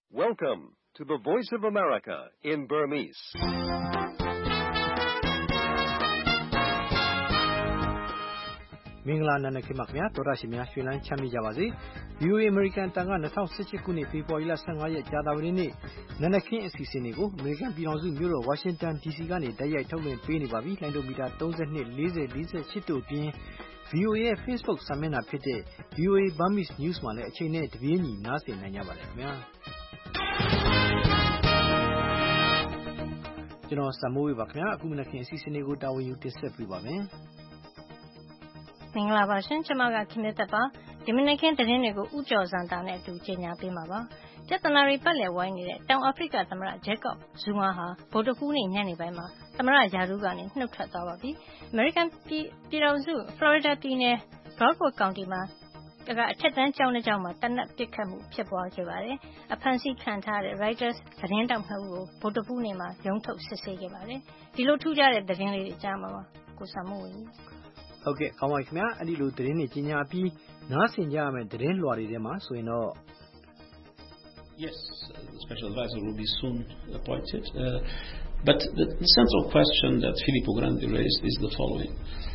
Welcome to the Voice of America in Burmese. ။မင်္ဂလာနံနက်ခင်းပါခင်ဗျာတော်ရရှိများရွှေလန်းချမ်းမြေ့ကြပါစေ။ VOA American တန်က2018ခုနှစ်ဖေဖော်ဝါရီလ15ရက်ကြာသပတေးနေ့နံနက်ခင်းအစီအစဉ်တွေကို American ပြည်ထောင်စုမြို့တော် Washington DC ကနေတိုက်ရိုက်ထုတ်လွှင့်ပေးနေပါပြီ။လိုင်းဒိုမီတာ32 40 48တို့ပြင်VOA ရဲ့ Facebook စာမျက်နှာဖြစ်တဲ့ VOA Burmese News မှာလည်းအချိန်နဲ့တပြေးညီနားဆင်နိုင်ကြပါတယ်ခင်ဗျာ။ကျွန်တော်စမိုးဝေပါခင်ဗျာအခုမနက်ခင်းအစီအစဉ်တွေကိုတာဝန်ယူတင်ဆက်ပေးပါမယ်။မင်္ဂလာပါရှင်ကျွန်မကခင်မြတ်သက်ပါဒီမနေ့ခင်းသတင်းတွေကိုဥကြော်စံတာနဲ့အတူကြေညာပေးမှာပါပြဿနာတွေပတ်လည်ဝိုင်းနေတဲ့တောင်အာဖရိကသမ္မတဂျက်ကော့ဇူမာဟာဗုဒ္ဓဟူးနေ့ညနေပိုင်းမှာသမ္မတရာထူးကနေနှုတ်ထွက်သွားပါပြီအမေရိကန်ပြည်ထောင်စုဖလော်ရီဒါပြည်နယ် Broward County မှာအထက်တန်းကျောင်းတစ်ကျောင်းမှာတနက်ပစ်ခတ်မှုဖြစ်ပွားခဲ့ပါတယ်အဖမ်းဆီးခံထားတဲ့ Reuters သတင်းတောက်2ဦးကိုဗုဒ္ဓဟူးနေ့မှာရုံးထုတ်စစ်ဆေးခဲ့ပါတယ်ဒီလိုထူးခြားတဲ့သတင်းလေးတွေကြားမှာပါကိုစမိုးဝင်ဟုတ်ကဲ့ကောင်းပါခင်ဗျာအဲ့ဒီလိုသတင်းတွေကြီးညာပြီးနားဆင်ကြရမယ်သတင်းလွှာတွေထဲမှာဆိုရင်တော့ Yes, the special advisor will be soon appointed. But the central question that Filippo Grandi raised is the following.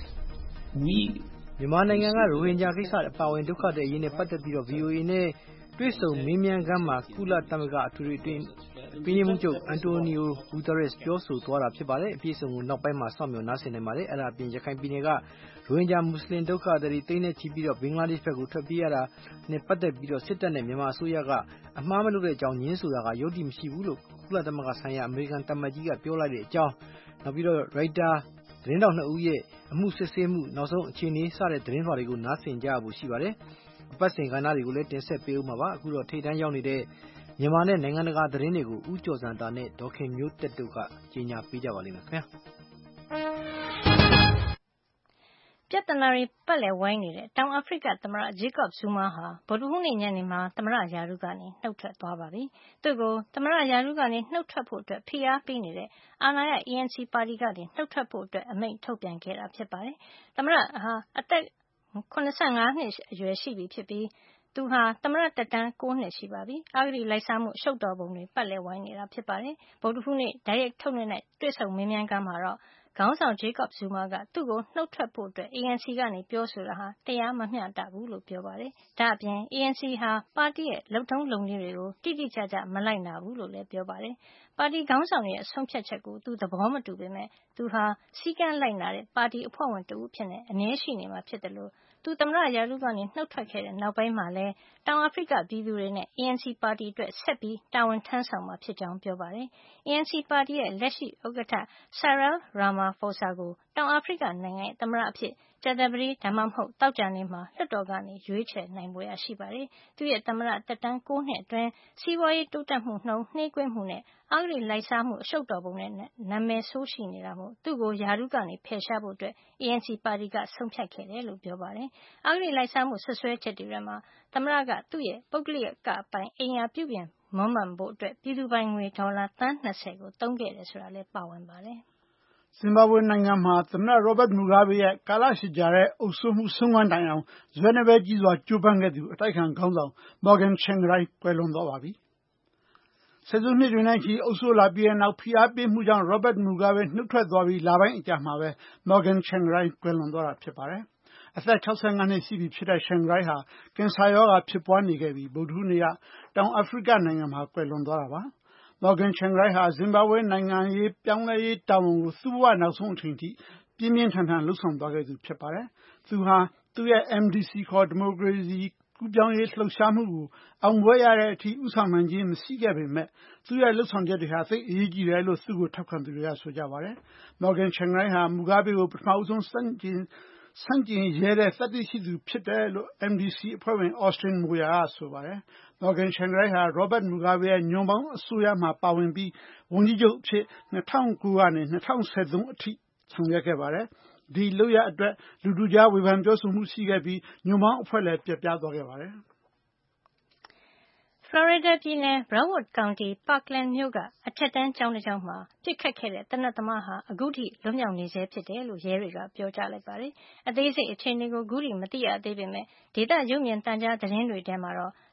မြန်မာနိုင်ငံကရိုဟင်ဂျာကိစ္စအပါအဝင်ဒုက္ခသည်အရေးနဲ့ပတ်သက်ပြီးတော့ VOA နဲ့တွေ့ဆုံမေးမြန်းခန်းမှာကုလသမဂ္ဂအထွေထွေအတွင်းပြည်မှုချုပ်အန်တိုနီယိုဂူတာရက်စ်ပြောဆိုသွားတာဖြစ်ပါတယ်အပြည့်အစုံကိုနောက်ပိုင်းမှာစောင့်မျှော်နားဆင်နိုင်ပါတယ်အဲ့ဒါအပြင်ရခိုင်ပြည်နယ်ကရိုဟင်ဂျာမွတ်စလင်ဒုက္ခသည်တွေတိတ်နေချီပြီးတော့ဘင်္ဂလားဒေ့ရှ်ဘက်ကိုထွက်ပြေးရတာနဲ့ပတ်သက်ပြီးတော့စစ်တပ်နဲ့မြန်မာအစိုးရကအမှားမလုပ်တဲ့အကြောင်းညင်းဆိုတာကယုတ်တိမရှိဘူးလို့ကုလသမဂ္ဂဆိုင်ရာအမေရိကန်တမန်ကြီးကပြောလိုက်တဲ့အကြောင်းနောက်ပြီးတော့ရိုက်တာသတင်းတောက်2ဦးရဲ့အမှုစစ်ဆေးမှုနောက်ဆုံးအခြေအနေစတဲ့သတင်းလွှာတွေကိုနားဆင်ကြရဖို့ရှိပါတယ်အပတ်စဉ်ကဏ္ဍတွေကိုလည်းတင်ဆက်ပေးဦးမှာပါအခုတော့ထိပ်တန်းရောက်နေတဲ့မြန်မာနဲ့နိုင်ငံတကာသတင်းတွေကိုဦးကျော်စံတာနဲ့ဒေါခင်မျိုးတက်တို့ကကြီးညာပေးကြပါလိမ့်မယ်ခင်ဗျာပြဿနာတွေပတ်လည်ဝိုင်းနေတဲ့တောင်အာဖရိကသမ္မတဂျေကော့ဇူမာဟာဗုဒ္ဓဟူးနေ့ညနေမှာသမ္မတရာထူးကနေနှုတ်ထွက်သွားပါပြီ။သူ့ကိုသမ္မတရာထူးကနေနှုတ်ထွက်ဖို့အတွက်ဖိအားပေးနေတဲ့အာဏာရ ANC ပါတီကနေနှုတ်ထွက်ဖို့အတွက်အမိန့်ထုတ်ပြန်ခဲ့တာဖြစ်ပါတယ်။သမ္မတဟာအသက်85နှစ်အရွယ်ရှိပြီဖြစ်ပြီးသူဟာသမ္မတတက်တန်း9နှစ်ရှိပါပြီ။အဂတိလိုက်စားမှုအရှုပ်တော်ပုံတွေပတ်လည်ဝိုင်းနေတာဖြစ်ပါတယ်။ဗုဒ္ဓဟူးနေ့တိုက်ရိုက်ထုတ်လွှင့်တဲ့တွေ့ဆုံမေးမြန်းခန်းမှာတော့ခေါင်းဆောင်ဂျေကော့ဇူမာကသူ့ကိုနှုတ်ထွက်ဖို့အတွက် ANC ကနေပြောဆိုတာဟာတရားမမျှတဘူးလို့ပြောပါတယ်။ဒါ့အပြင် ANC ဟာပါတီရဲ့လုပ်ထုံးလုပ်နည်းတွေကိုတိတိကျကျမလိုက်နာဘူးလို့လည်းပြောပါတယ်။ပါတီခေါင်းဆောင်ရဲ့အဆုံးဖြတ်ချက်ကိုသူသဘောမတူပေမဲ့သူဟာစီကံလိုက်နာတဲ့ပါတီအဖွဲ့ဝင်တဦးဖြစ်နေအမြဲရှိနေမှာဖြစ်တယ်လို့သူသမ္မတရာထူးကနေနှုတ်ထွက်ခဲ့တဲ့နောက်ပိုင်းမှာလည်းတောင်အာဖရိကပြည်သူတွေနဲ့ ANC ပါတီအတွက်ဆက်ပြီးတာဝန်ထမ်းဆောင်မှာဖြစ်ကြောင်းပြောပါတယ်။ ANC ပါတီရဲ့လက်ရှိဥက္ကဋ္ဌ Cyril Ramaphosa ကိုတောင်အာဖရိကနိုင်ငံရဲ့သမ္မတအဖြစ်ကြာသပတေးဒါမှမဟုတ်သောကြာနေ့မှာလွှတ်တော်ကနေရွေးချယ်နိုင်ဖွယ်ရှိပါတယ်။သူရဲ့သမ္မတသက်တမ်း9နှစ်အတွင်းစီးပွားရေးတိုးတက်မှုနှုန်းနှေးကွေးမှုနဲ့အဂတိလိုက်စားမှုအရှုပ်တော်ပုံနဲ့နာမည်ဆိုးရှိနေတာမို့သူ့ကိုရာထူးကနေဖယ်ရှားဖို့အတွက် ANC ပါတီကဆုံးဖြတ်ခဲ့တယ်လို့ပြောပါတယ်။အဂတိလိုက်စားမှုဆွဆွဲချက်တွေထဲမှာသမ္မတကသူ့ရဲ့ပုဂ္ဂလိကပိုင်အိမ်ယာပြုပြင်မွမ်းမံဖို့အတွက်ပြည်သူပိုင်ငွေဒေါ်လာသန်း20ကိုသုံးခဲ့တယ်ဆိုတာလည်းပါဝင်ပါတယ်။ဇင်ဘာဘွေနိုင်ငံမှာသမ္မတ Robert Mugabe ရဲ့ကာလရှည်ကြာတဲ့အုပ်စိုးမှုဆုံးခန်းတိုင်အောင်ဇွဲနဲ့ပဲကြီးစွာကြိုးပမ်းခဲ့သူအတိုက်အခံခေါင်းဆောင် Morgan Tsvangirai ကွယ်လွန်သွားပါပြီ။ဆယ်စုနှစ်တွေနဲ့ချီအုပ်စိုးလာပြီးတဲ့နောက်ဖိအားပေးမှုကြောင့် Robert Mugabe နှုတ်ထွက်သွားပြီးလပိုင်းအကြာမှာပဲ Morgan Tsvangirai ကွယ်လွန်သွားတာဖြစ်ပါတယ်။အသက်65နှစ်ရှိပြီဖြစ်တဲ့ Tsvangirai ဟာကင်ဆာရောဂါဖြစ်ပွားနေခဲ့ပြီးဗုဒ္ဓဟူးနေ့ကတောင်အာဖရိကနိုင်ငံမှာကွယ်လွန်သွားတာပါ။ Morgan Tsvangirai ဟာဇင်ဘာဘွေနိုင်ငံရေးပြောင်းလဲရေးတာဝန်ကိုသူ့ဘဝနောက်ဆုံးအချိန်ထိပြင်းပြင်းထန်ထန်လုပ်ဆောင်သွားခဲ့သူဖြစ်ပါတယ်။သူဟာသူ့ရဲ့ MDC ခေါ်ဒီမိုကရေစီကူးပြောင်းရေးလှုပ်ရှားမှုကိုအောင်ပွဲရတဲ့အထိဦးဆောင်နိုင်ခြင်းမရှိခဲ့ပေမဲ့သူ့ရဲ့လှုပ်ဆောင်ချက်တွေဟာသိအရေးကြီးတယ်လို့သူ့ကိုထောက်ခံသူတွေကဆိုကြပါတယ်။ Morgan Tsvangirai ဟာ Mugabe ကိုပထမဆုံးဆန့်ကျင်ရဲတဲ့သတ္တိရှိသူဖြစ်တယ်လို့ MDC အဖွဲ့ဝင် Austin Moyer ကဆိုပါတယ်။ Morgan Tsvangirai ဟာ Robert Mugabe ရဲ့ညွန့်ပေါင်းအစိုးရမှာပါဝင်ပြီးဝန်ကြီးချုပ်အဖြစ်2009ကနေ2013အထိဆောင်ရွက်ခဲ့ပါတယ်။ဒီလုပ်ရပ်အတွက်လူထုကြားဝေဖန်ပြောဆိုမှုရှိခဲ့ပြီးညွန့်ပေါင်းအဖွဲ့လည်းပျက်ပြားသွားခဲ့ပါတယ်။ဖလော်ရီဒါပြည်နယ် Broward County Parkland မြို့ကအထက်တန်းကျောင်းတစ်ကျောင်းမှာပစ်ခတ်ခဲ့တဲ့သေနတ်သမားဟာအခုထိလွတ်မြောက်နေဆဲဖြစ်တယ်လို့ရဲတွေကပြောကြားလိုက်ပါတယ်။အသေးစိတ်အခြေအနေကိုအခုထိမသိရသေးပေမဲ့ဒေသရုပ်မြင်သံကြားသတင်းတွေထဲမှာတော့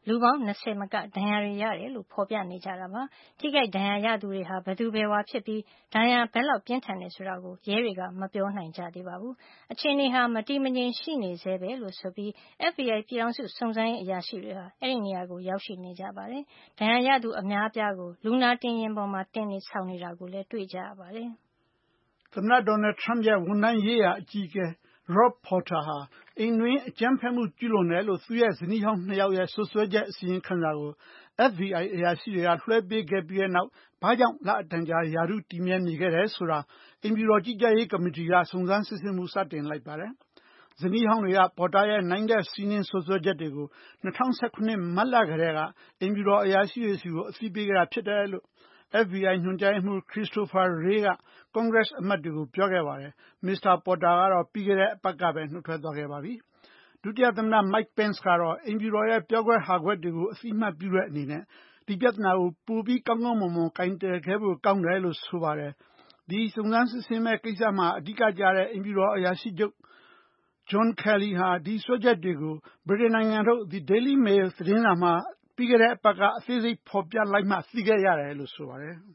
လူပေါင်း20မကဒဏ်ရာတွေရတယ်လို့ဖော်ပြနေကြတာပါ။ထိခိုက်ဒဏ်ရာရသူတွေဟာဘယ်သူဘယ်ဝါဖြစ်ပြီးဒဏ်ရာဘယ်လောက်ပြင်းထန်တယ်ဆိုတာကိုရဲတွေကမပြောနိုင်ကြသေးပါဘူး။အခြေအနေဟာမတည်မငြိမ်ရှိနေဆဲပဲလို့ဆိုပြီး FBI ပြည်ထောင်စုစုံစမ်းရေးအရာရှိတွေဟာအဲ့ဒီနေရာကိုရောက်ရှိနေကြပါတယ်။ဒဏ်ရာရသူအများအပြားကိုလူနာတင်ယာဉ်ပေါ်မှာတင်နေဆောင်နေတာကိုလည်းတွေ့ကြရပါတယ်။သမ္မတ Donald Trump ရဲ့ဝန်ထမ်းရေးရာအကြီးအကဲ Rob Porter ဟာအိမ်တွင်းအကြမ်းဖက်မှုကျူးလွန်တယ်လို့သူ့ရဲ့ဇနီးဟောင်း2ယောက်ရဲ့စွပ်စွဲချက်အစီရင်ခံစာကို FBI အရာရှိတွေကလွှဲပေးခဲ့ပြီးတဲ့နောက်ဘာကြောင့်လအတန်ကြာရာထူးတည်မြဲနေခဲ့တယ်ဆိုတာအိမ်ဖြူတော်ကြီးကြပ်ရေးကော်မတီကစုံစမ်းစစ်ဆေးမှုစတင်လိုက်ပါတယ်။ဇနီးဟောင်းတွေကပေါ်တာရဲ့နိုင်တဲ့စီးနင်းဆွဆွဲချက်တွေကို2019မတ်လကတည်းကအိမ်ဖြူတော်အရာရှိတွေစီကိုအသိပေးခဲ့တာဖြစ်တယ်လို့ FBI ညွှန်ကြားရေးမှူး Christopher Wray က Congress အမတ်တွေကိုပြောခဲ့ပါတယ်။ Mr. Porter ကတော့ပြီးခဲ့တဲ့အပတ်ကပဲနှုတ်ထွက်သွားခဲ့ပါပြီ။ဒုတိယသမ္မတ Mike Pence ကတော့အိမ်ဖြူတော်ရဲ့ပြောခွက်ဟာခွက်တွေကိုအသိအမှတ်ပြုတဲ့အနေနဲ့ဒီပြဿနာကိုပိုပြီးကောင်းကောင်းမွန်မွန်ကိုင်တွယ်ခဲ့ဖို့ကောင်းတယ်လို့ဆိုပါတယ်။ဒီစုံစမ်းစစ်ဆေးမဲ့ကိစ္စမှာအဓိကကျတဲ့အိမ်ဖြူတော်အရာရှိချုပ် John Kelly ဟာဒီစွဲချက်တွေကိုဗြိတိန်နိုင်ငံထုတ် The Daily Mail သတင်းစာမှာပြီးခဲ့တဲ့အပတ်ကအသေးစိတ်ဖော်ပြလိုက်မှသိခဲ့ရတယ်လို့ဆိုပါတယ်။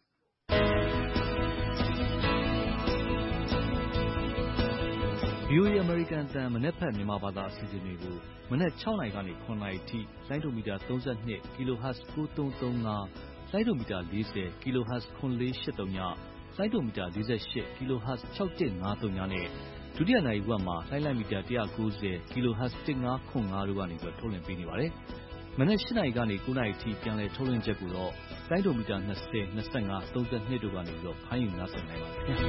VOA American အသံမနက်ဖြန်မြန်မာဘာသာအစီအစဉ်တွေကိုမနက်6နာရီကနေ9နာရီထိလိုင်းဒိုမီတာ32 kHz 9335လိုင်းဒိုမီတာ40 kHz 9483ညလိုင်းဒိုမီတာ48 kHz 6153နဲ့ဒုတိယနာရီဝက်မှာလိုင်းမီတာ190 kHz 1505တို့ကနေထုတ်လွှင့်ပေးနေပါတယ်။မနက်8နာရီကနေ9နာရီထိပြန်လည်ထုတ်လွှင့်ချက်ကိုတော့လိုင်းဒိုမီတာ20 25 32တို့ကနေဖမ်းယူနားဆင်နိုင်ပါတယ်ခင်ဗျာ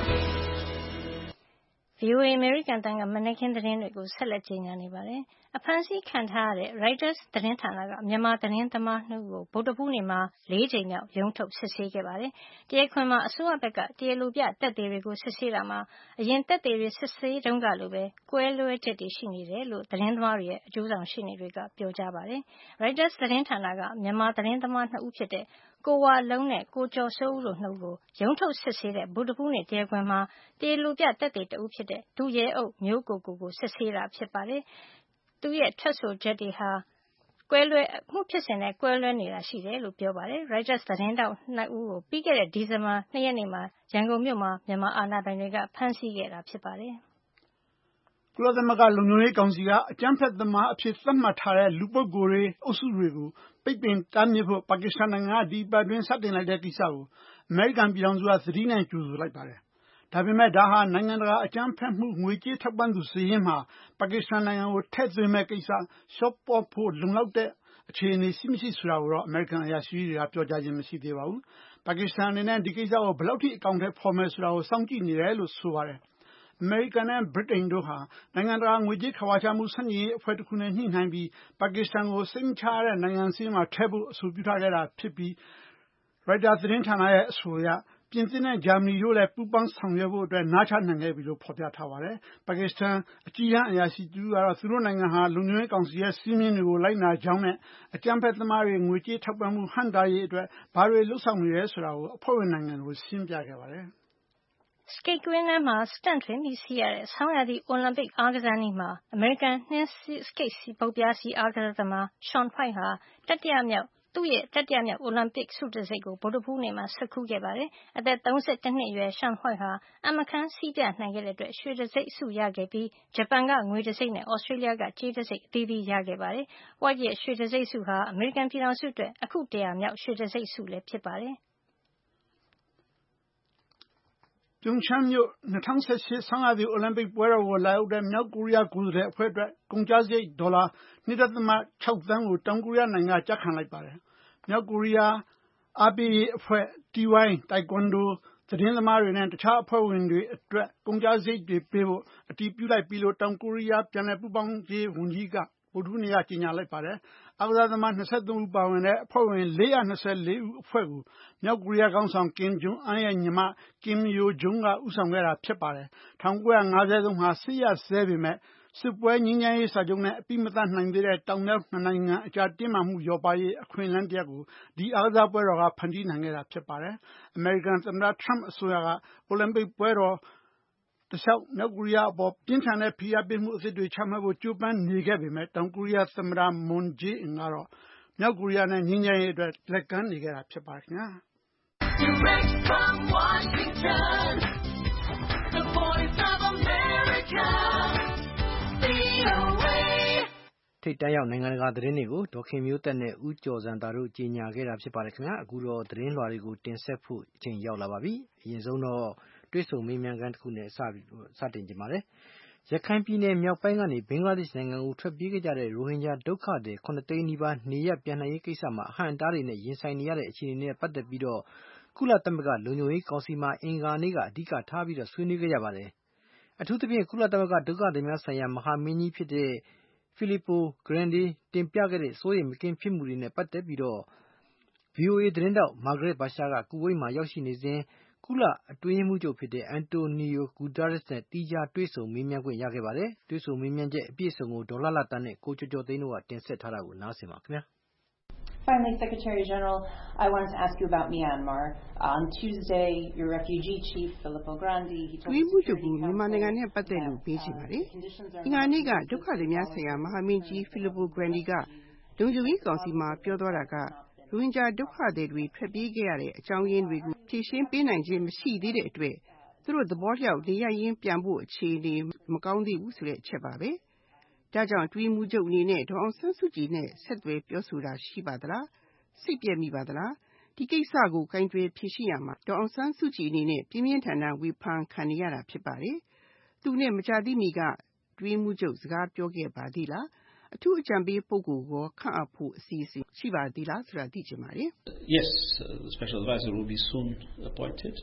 ။ VOA American တန်ကမနက်ခင်းသတင်းတွေကိုဆက်လက်ကြေညာနေပါတယ်။အဖမ်းဆီးခံထားရတဲ့ Reuters သတင်းဌာနကမြန်မာသတင်းသမား2ဦးကိုဗုဒ္ဓဟူးနေ့မှာ4ကြိမ်မြောက်ရုံးထုတ်စစ်ဆေးခဲ့ပါတယ်။တရားခွင်မှာအစိုးရဘက်ကတရားလိုပြသက်သေတွေကိုစစ်ဆေးတာမှာအရင်သက်သေတွေစစ်ဆေးတုန်းကလိုပဲကွဲလွဲချက်တွေရှိနေတယ်လို့သတင်းသမားတွေရဲ့အကျိုးဆောင်ရှေ့နေတွေကပြောကြားပါတယ်။ Reuters သတင်းဌာနကမြန်မာသတင်းသမား2ဦးဖြစ်တဲ့ကိုဝလုံးနဲ့ကိုကျော်စိုးဦးတို့2ဦးကိုရုံးထုတ်စစ်ဆေးတဲ့ဗုဒ္ဓဟူးနေ့တရားခွင်မှာတရားလိုပြသက်သေတဦးဖြစ်တဲ့ဒုရဲအုပ်မျိုးကိုကိုစစ်ဆေးတာဖြစ်ပါတယ်။သူရဲ့ထွက်ဆိုချက်တွေဟာမှုဖြစ်စဉ်နဲ့ကွဲလွဲနေတာရှိတယ်လို့ပြောပါတယ်။ Reuters သတင်းထောက်2ဦးကိုပြီးခဲ့တဲ့ဒီဇင်ဘာ2ရက်နေ့မှာရန်ကုန်မြို့မှာမြန်မာအာဏာပိုင်တွေကဖမ်းဆီးခဲ့တာဖြစ်ပါတယ်။ကုလသမဂ္ဂလုံခြုံရေးကောင်စီကအကြမ်းဖက်သမားအဖြစ်သတ်မှတ်ထားတဲ့လူပုဂ္ဂိုလ်တွေအုပ်စုတွေကိုပိတ်ပင်တားမြစ်ဖို့ပါကစ္စတန်နိုင်ငံကဒီပတ်တွင်းစတင်လိုက်တဲ့ကိစ္စကိုအမေရိကန်ပြည်ထောင်စုကသတိနဲ့ကြိုဆိုလိုက်ပါတယ်။ဒါပေမဲ့ဒါဟာနိုင်ငံတကာအကြမ်းဖက်မှုငွေကြေးထောက်ပံ့သူစာရင်းမှာပါကစ္စတန်နိုင်ငံကိုထည့်သွင်းမဲ့ကိစ္စလျှော့ပေါ့ဖို့လုံလောက်တဲ့အခြေအနေရှိမရှိဆိုတာကိုတော့အမေရိကန်အရာရှိတွေကပြောကြားခြင်းမရှိသေးပါဘူး။ပါကစ္စတန်အနေနဲ့ဒီကိစ္စကိုဘယ်လောက်ထိအကောင့်ထဲပေါ်မယ်ဆိုတာကိုစောင့်ကြည့်နေတယ်လို့ဆိုပါတယ်။အမေရိကန်နဲ့ဗြိတိန်တို့ဟာနိုင်ငံတကာငွေကြေးခဝါချမှုဆန့်ကျင်ရေးအဖွဲ့တစ်ခုနဲ့ညှိနှိုင်းပြီးပါကစ္စတန်ကိုစိတ်မချရတဲ့နိုင်ငံစာရင်းမှာထည့်ဖို့အဆိုပြုထားခဲ့တာဖြစ်ပြီး Reuters သတင်းဌာနရဲ့အဆိုအရပြင်သစ်နဲ့ဂျာမနီတို့လည်းပူးပေါင်းဆောင်ရွက်ဖို့အတွက်နားချနိုင်ခဲ့ပြီလို့ဖော်ပြထားပါတယ်။ပါကစ္စတန်အကြီးတန်းအရာရှိတူကတော့သူတို့နိုင်ငံဟာလုံခြုံရေးကောင်စီရဲ့စည်းမျဉ်းတွေကိုလိုက်နာကြောင်းနဲ့အကြမ်းဖက်သမားတွေငွေကြေးထောက်ပံ့မှုဟန့်တားရေးအတွက်ဘာတွေလှုပ်ဆောင်နေရဲဆိုတာကိုအဖွဲ့ဝင်နိုင်ငံတွေကိုရှင်းပြခဲ့ပါတယ်။စကိတ်ကွင်းထဲမှာစတန့်ထွင်ပြီးစီးရတဲ့ဆောင်းရာသီအိုလံပစ်အားကစားနည်းမှာအမေရိကန်နှင်းစကိတ်ပုတ်ပြားစီအားကစားသမား Shaun White ဟာသူ့ရဲ့တတိယမြောက်အိုလံပစ်ဆုတံဆိပ်ကိုဗုဒ္ဓဟူးနေ့မှာဆွတ်ခူးခဲ့ပါတယ်။အသက်31နှစ်အရွယ် Shaun White ဟာအံမခန်းစီးပြနိုင်ခဲ့တဲ့အတွက်ရွှေတံဆိပ်ဆုရခဲ့ပြီးဂျပန်ကငွေတံဆိပ်နဲ့သြစတြေးလျကကြေးတံဆိပ်အသီးသီးရခဲ့ပါတယ်။ White ရဲ့ရွှေတံဆိပ်ဆုဟာအမေရိကန်ပြည်ထောင်စုအတွက်အခုတရာမြောက်ရွှေတံဆိပ်ဆုလည်းဖြစ်ပါတယ်။ပြုံချမ်းမြို့2018ဆောင်းရာသီအိုလံပစ်ပွဲတော်ကိုလာရောက်တဲ့မြောက်ကိုရီးယားကိုယ်စားလှယ်အဖွဲ့အတွက်ကုန်ကျစရိတ်ဒေါ်လာ 2.6 သန်းကိုတောင်ကိုရီးယားနိုင်ငံကကျခံလိုက်ပါတယ်။မြောက်ကိုရီးယားအားပေးရေးအဖွဲ့ TY တိုင်ကွန်ဒိုသတင်းသမားတွေနဲ့တခြားအဖွဲ့ဝင်တွေအတွက်ကုန်ကျစရိတ်တွေပေးဖို့အတည်ပြုလိုက်ပြီလို့တောင်ကိုရီးယားပြန်လည်ပူးပေါင်းရေးဝန်ကြီးကဗုဒ္ဓဟူးနေ့ကကြေညာလိုက်ပါတယ်။အားကစားသမား23ဦးပါဝင်တဲ့အဖွဲ့ဝင်424ဦးအဖွဲ့ကိုမြောက်ကိုရီးယားခေါင်းဆောင်ကင်ဂျုံအမ်းရဲ့ညီမကင်ယိုဂျုံကဦးဆောင်ခဲ့တာဖြစ်ပါတယ်။1953မှာစစ်ရပ်စဲပေမဲ့စစ်ပွဲငြိမ်းချမ်းရေးစာချုပ်နဲ့အပြီးမသတ်နိုင်သေးတဲ့တောင်မြောက်နှစ်နိုင်ငံအကြားတင်းမာမှုလျော့ပါးရေးအခွင့်အလမ်းတစ်ရပ်ကိုဒီအားကစားပွဲတော်ကဖန်တီးနိုင်ခဲ့တာဖြစ်ပါတယ်။အမေရိကန်သမ္မတထရမ့်အစိုးရကအိုလံပစ်ပွဲတော်တလျှောက်မြောက်ကိုရီးယားအပေါ်ပြင်းထန်တဲ့ဖိအားပေးမှုအသစ်တွေချမှတ်ဖို့ကြိုးပမ်းနေခဲ့ပေမဲ့တောင်ကိုရီးယားသမ္မတ Moon Jae-in ကတော့မြောက်ကိုရီးယားနဲ့ငြိမ်းချမ်းရေးအတွက်လက်ကမ်းနေခဲ့တာဖြစ်ပါတယ်ခင်ဗျာ Direct from Washington, the voice of America, VOA. ထိပ်တန်းရောက်နိုင်ငံတကာသတင်းတွေကိုဒေါခင်မျိုးသက်နဲ့ဦးကျော်ဇံသာတို့ကြီးညာခဲ့တာဖြစ်ပါတယ်ခင်ဗျာအခုတော့သတင်းလွှာတွေကိုတင်ဆက်ဖို့အချိန်ရောက်လာပါပြီအရင်ဆုံးတော့တွေ့ဆုံမေးမြန်းခန်းတစ်ခုနဲ့စတင်ကြပါမယ်ရခိုင်ပြည်နယ်မြောက်ပိုင်းကနေဘင်္ဂလားဒေ့ရှ်နိုင်ငံကိုထွက်ပြေးခဲ့ကြတဲ့ရိုဟင်ဂျာဒုက္ခသည်9သိန်းနီးပါးနေရပ်ပြန်နိုင်ရေးကိစ္စမှာအဟန့်အတားတွေနဲ့ရင်ဆိုင်နေရတဲ့အခြေအနေနဲ့ပတ်သက်ပြီးတော့ကုလသမဂ္ဂလုံခြုံရေးကောင်စီမှာအင်္ဂါနေ့ကအဓိကထားပြီးတော့ဆွေးနွေးခဲ့ကြပါတယ်အထူးသဖြင့်ကုလသမဂ္ဂဒုက္ခသည်များဆိုင်ရာမဟာမင်းကြီးဖြစ်တဲ့ Filippo Grandi တင်ပြခဲ့တဲ့စိုးရိမ်မကင်းဖြစ်မှုတွေနဲ့ပတ်သက်ပြီးတော့ VOA သတင်းတောက် Margaret Bashir ကကူဝိတ်မှာရောက်ရှိနေစဉ်ကုလအတွင်းရေးမှူးချုပ်ဖြစ်တဲ့ Antonio Guterres နဲ့တီးခြားတွေ့ဆုံမေးမြန်းခွင့်ရခဲ့ပါတယ်တွေ့ဆုံမေးမြန်းချက်အပြည့်အစုံကိုဒေါ်လာတန်းနဲ့ကိုကျော်ကျော်သိန်းတို့ကတင်ဆက်ထားတာကိုနားဆင်ပါခင်ဗျာ Finally, Secretary General, I wanted to ask you about Myanmar. On Tuesday, your refugee chief, Filippo Grandi, he told us that မြန်မာနိုင်ငံနဲ့ပတ်သက်လို့ပေးချင်ပါတယ်။အင်္ဂါနေ့ကဒုက္ခသည်များဆိုင်ရာမဟာမင်းကြီး Filippo Grandi ကလုံခြုံရေးကောင်စီမှာပြောသွားတာကရိုဟင်ဂျာဒုက္ခသည်တွေထွက်ပြေးခဲ့ရတဲ့အကြောင်းရင်းတွေကိုဖြေရှင်းပေးနိုင်ခြင်းမရှိသေးတဲ့အတွက်သူတို့သဘောလျောက်နေရပ်ရင်းပြန်ဖို့အခြေအနေမကောင်းသေးဘူးဆိုတဲ့အချက်ပါပဲ။ဒါကြောင့်တွင်းမှုချုပ်အနေနဲ့ဒေါအောင်ဆန်းစုကြည်နဲ့ဆက်သွယ်ပြောဆိုတာရှိပါသလားစိတ်ပြည့်မိပါသလားဒီကိစ္စကိုကင်တွယ်ဖြေရှင်းရမှာဒေါအောင်ဆန်းစုကြည်အနေနဲ့ပြင်းပြင်းထန်ထန်ဝေဖန်ခံနေရတာဖြစ်ပါတယ်သူနဲ့မကြသေးမီကတွင်းမှုချုပ်စကားပြောခဲ့ပါသေးလားအထူးအကြံပေးပုဂ္ဂိုလ်ကိုခန့်အပ်ဖို့အစီအစဉ်ရှိပါသေးလားဆိုတာသိချင်ပါတယ် Yes, the special advisor will be soon appointed.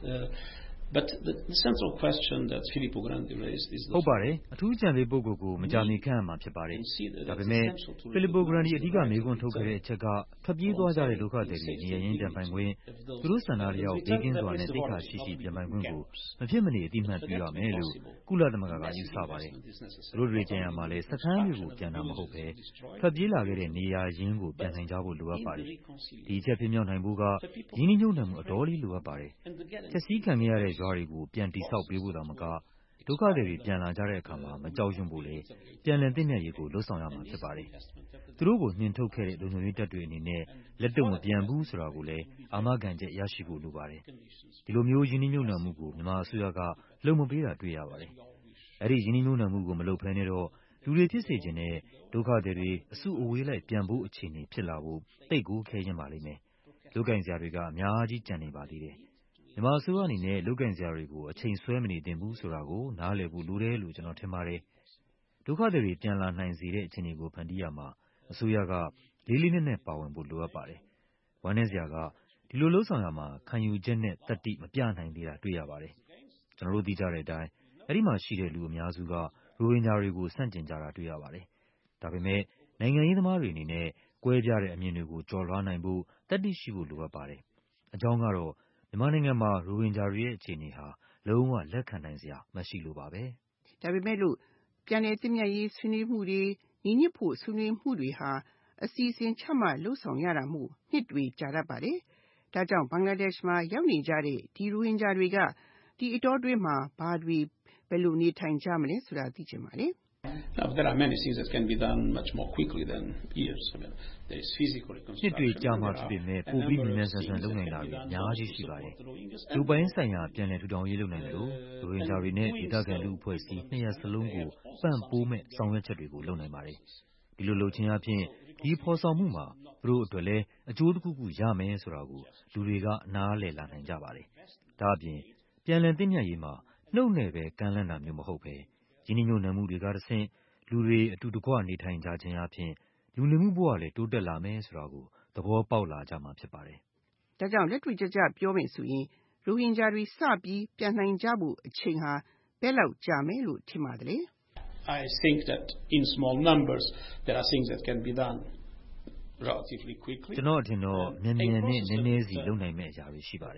But the central question that Filippo Grandi raised is ဟုတ်ပါတယ်အထူးအကြံပေးပုဂ္ဂိုလ်ကိုမကြာမီခန့်အပ်မှာဖြစ်ပါတယ်ဒါပေမဲ့ Filippo Grandi အဓိကမေးခွန်းထုတ်ခဲ့တဲ့အချက်ကထွက်ပြေးသွားကြတဲ့ဒုက္ခသည်တွေနေရာရင်းပြန်ပိုင်ခွင့်သူတို့ဆန္ဒလျောက်ဒေးကင်းစွာနဲ့သိက္ခာရှိရှိပြန်ပိုင်ခွင့်ကိုမဖြစ်မနေအတိအမှတ်ပြုရမယ်လို့ကုလသမဂ္ဂကယူဆပါတယ်သူတို့တွေကြံရမှာလဲစခန်းတွေကိုပြန်တာမဟုတ်ပဲထွက်ပြေးလာခဲ့တဲ့နေရာရင်းကိုပြန်နိုင်ကြဖို့လိုအပ်ပါတယ်ဒီအချက်ပြမြောက်နိုင်ဖို့ကရင်းနှီးမြှုပ်နှံမှုအတော်လေးလိုအပ်ပါတယ်ချက်စည်းခံခဲ့ရတဲ့ရွာတွေကိုပြန်တိဆောက်ပေးဖို့တောင်မကဒုက္ခသည်တွေပြန်လာကြတဲ့အခါမှာမကြောက်ရွံ့ဖို့လေပြန်လည်သင့်မြတ်ရေးကိုလှုပ်ဆောင်ရမှာဖြစ်ပါတယ်သူတို့ကိုနှင်ထုတ်ခဲ့တဲ့လုံခြုံရေးတပ်တွေအနေနဲ့လက်တုံ့မပြန်ဘူးဆိုတာကိုလည်းအာမခံချက်ရရှိဖို့လိုပါတယ်ဒီလိုမျိုးယင်းနှိမ့်ညွတ်နှံမှုကိုမြန်မာအစိုးရကလုံမပေးတာတွေ့ရပါတယ်အဲ့ဒီယင်းနှိမ့်ညွတ်နှံမှုကိုမလုပ်ဘဲနဲ့တော့လူတွေဖြစ်စေခြင်းနဲ့ဒုက္ခသည်တွေအစုအဝေးလိုက်ပြန်ဖို့အခြေအနေဖြစ်လာဖို့တိတ်ကိုခဲရင်ပါလိမ့်မယ်လူကင်စရာတွေကအများကြီးကြံနေပါသေးတယ်မြန်မာအစိုးရအနေနဲ့လုတ်ကင်စရာတွေကိုအချိန်ဆွဲမနေသင့်ဘူးဆိုတာကိုနားလည်ဖို့လိုတယ်လို့ကျွန်တော်ထင်ပါတယ်ဒုက္ခသည်တွေပြန်လာနိုင်စေတဲ့အခြေအနေကိုဖန်တီးရမှာအစိုးရကလေးလေးနက်နက်ပါဝင်ဖို့လိုအပ်ပါတယ်ဝမ်းနည်းစရာကဒီလိုလှုပ်ဆောင်ရမှာခံယူချက်နဲ့တတိမပြနိုင်သေးတာတွေ့ရပါတယ်ကျွန်တော်တို့သိကြတဲ့အတိုင်းအဲ့ဒီမှာရှိတဲ့လူအများစုကရိုဟင်ဂျာတွေကိုဆန့်ကျင်ကြတာတွေ့ရပါတယ်ဒါပေမဲ့နိုင်ငံရေးသမားတွေအနေနဲ့ကွဲပြားတဲ့အမြင်တွေကိုကျော်လွှားနိုင်ဖို့တတိရှိဖို့လိုအပ်ပါတယ်အကြောင်းကတော့မြန်မာနိုင်ငံမှာရိုဟင်ဂျာတွေရဲ့အခြေအနေဟာလုံးဝလက်ခံနိုင်စရာမရှိလို့ပါပဲဒါပေမဲ့လို့ပြန်လည်သင့်မြတ်ရေးဆွေးနွေးမှုတွေညီညွတ်ဖို့ဆွေးနွေးမှုတွေဟာအစီအစဉ်ချမှတ်လှုပ်ဆောင်ရတာမို့နှစ်တွေကြာတတ်ပါတယ်ဒါကြောင့်ဘင်္ဂလားဒေ့ရှ်မှာရောက်နေကြတဲ့ဒီရိုဟင်ဂျာတွေကဒီအတောအတွင်းမှာဘာတွေဘယ်လိုနေထိုင်ကြမလဲဆိုတာသိချင်ပါတယ် Now, there are many things that can be done much more quickly than years. I mean, there is physical reconstruction. နှစ်တွေကြာမှဖြစ်ပေမဲ့ပိုပြီးမြန်မြန်ဆန်ဆန်လုပ်နိုင်တာတွေအများကြီးရှိပါတယ်။လူပိုင်းဆိုင်ရာပြန်လည်ထူထောင်ရေးလုပ်နိုင်တယ်လို့ရိုဟင်ဂျာတွေနဲ့ဒေသခံလူအဖွဲ့အစည်းနှစ်ရပ်စလုံးကိုပံ့ပိုးမဲ့ဆောင်ရွက်ချက်တွေကိုလုပ်နိုင်ပါတယ်။ဒီလိုလုပ်ခြင်းအပြင်ဒီဖော်ဆောင်မှုမှာသူတို့အတွက်လည်းအကျိုးတစ်ခုခုရမယ်ဆိုတာကိုလူတွေကအနားလည်လာနိုင်ကြပါတယ်။ဒါအပြင်ပြန်လည်သင့်မြတ်ရေးမှာနှုတ်နဲ့ပဲကမ်းလှမ်းတာမျိုးမဟုတ်ပဲရင်းနှီးမြှုပ်နှံမှုတွေကတဆင့်လူတွေအတူတကွနေထိုင်ကြခြင်းအပြင်လူနေမှုဘဝလည်းတိုးတက်လာမယ်ဆိုတာကိုသဘောပေါက်လာကြမှာဖြစ်ပါတယ်။ဒါကြောင့်လက်တွေ့ကျကျပြောမယ်ဆိုရင်ရိုဟင်ဂျာတွေစပြီးပြန်နိုင်ကြဖို့အချိန်ဟာဘယ်လောက်ကြာမယ်လို့ထင်ပါသလဲ I think that in small numbers there are things that can be done relatively quickly. ကျွန်တော်အထင်တော့မြန်မြန်နဲ့နည်းနည်းစီလုပ်နိုင်မယ့်အရာတွေရှိပါတယ်။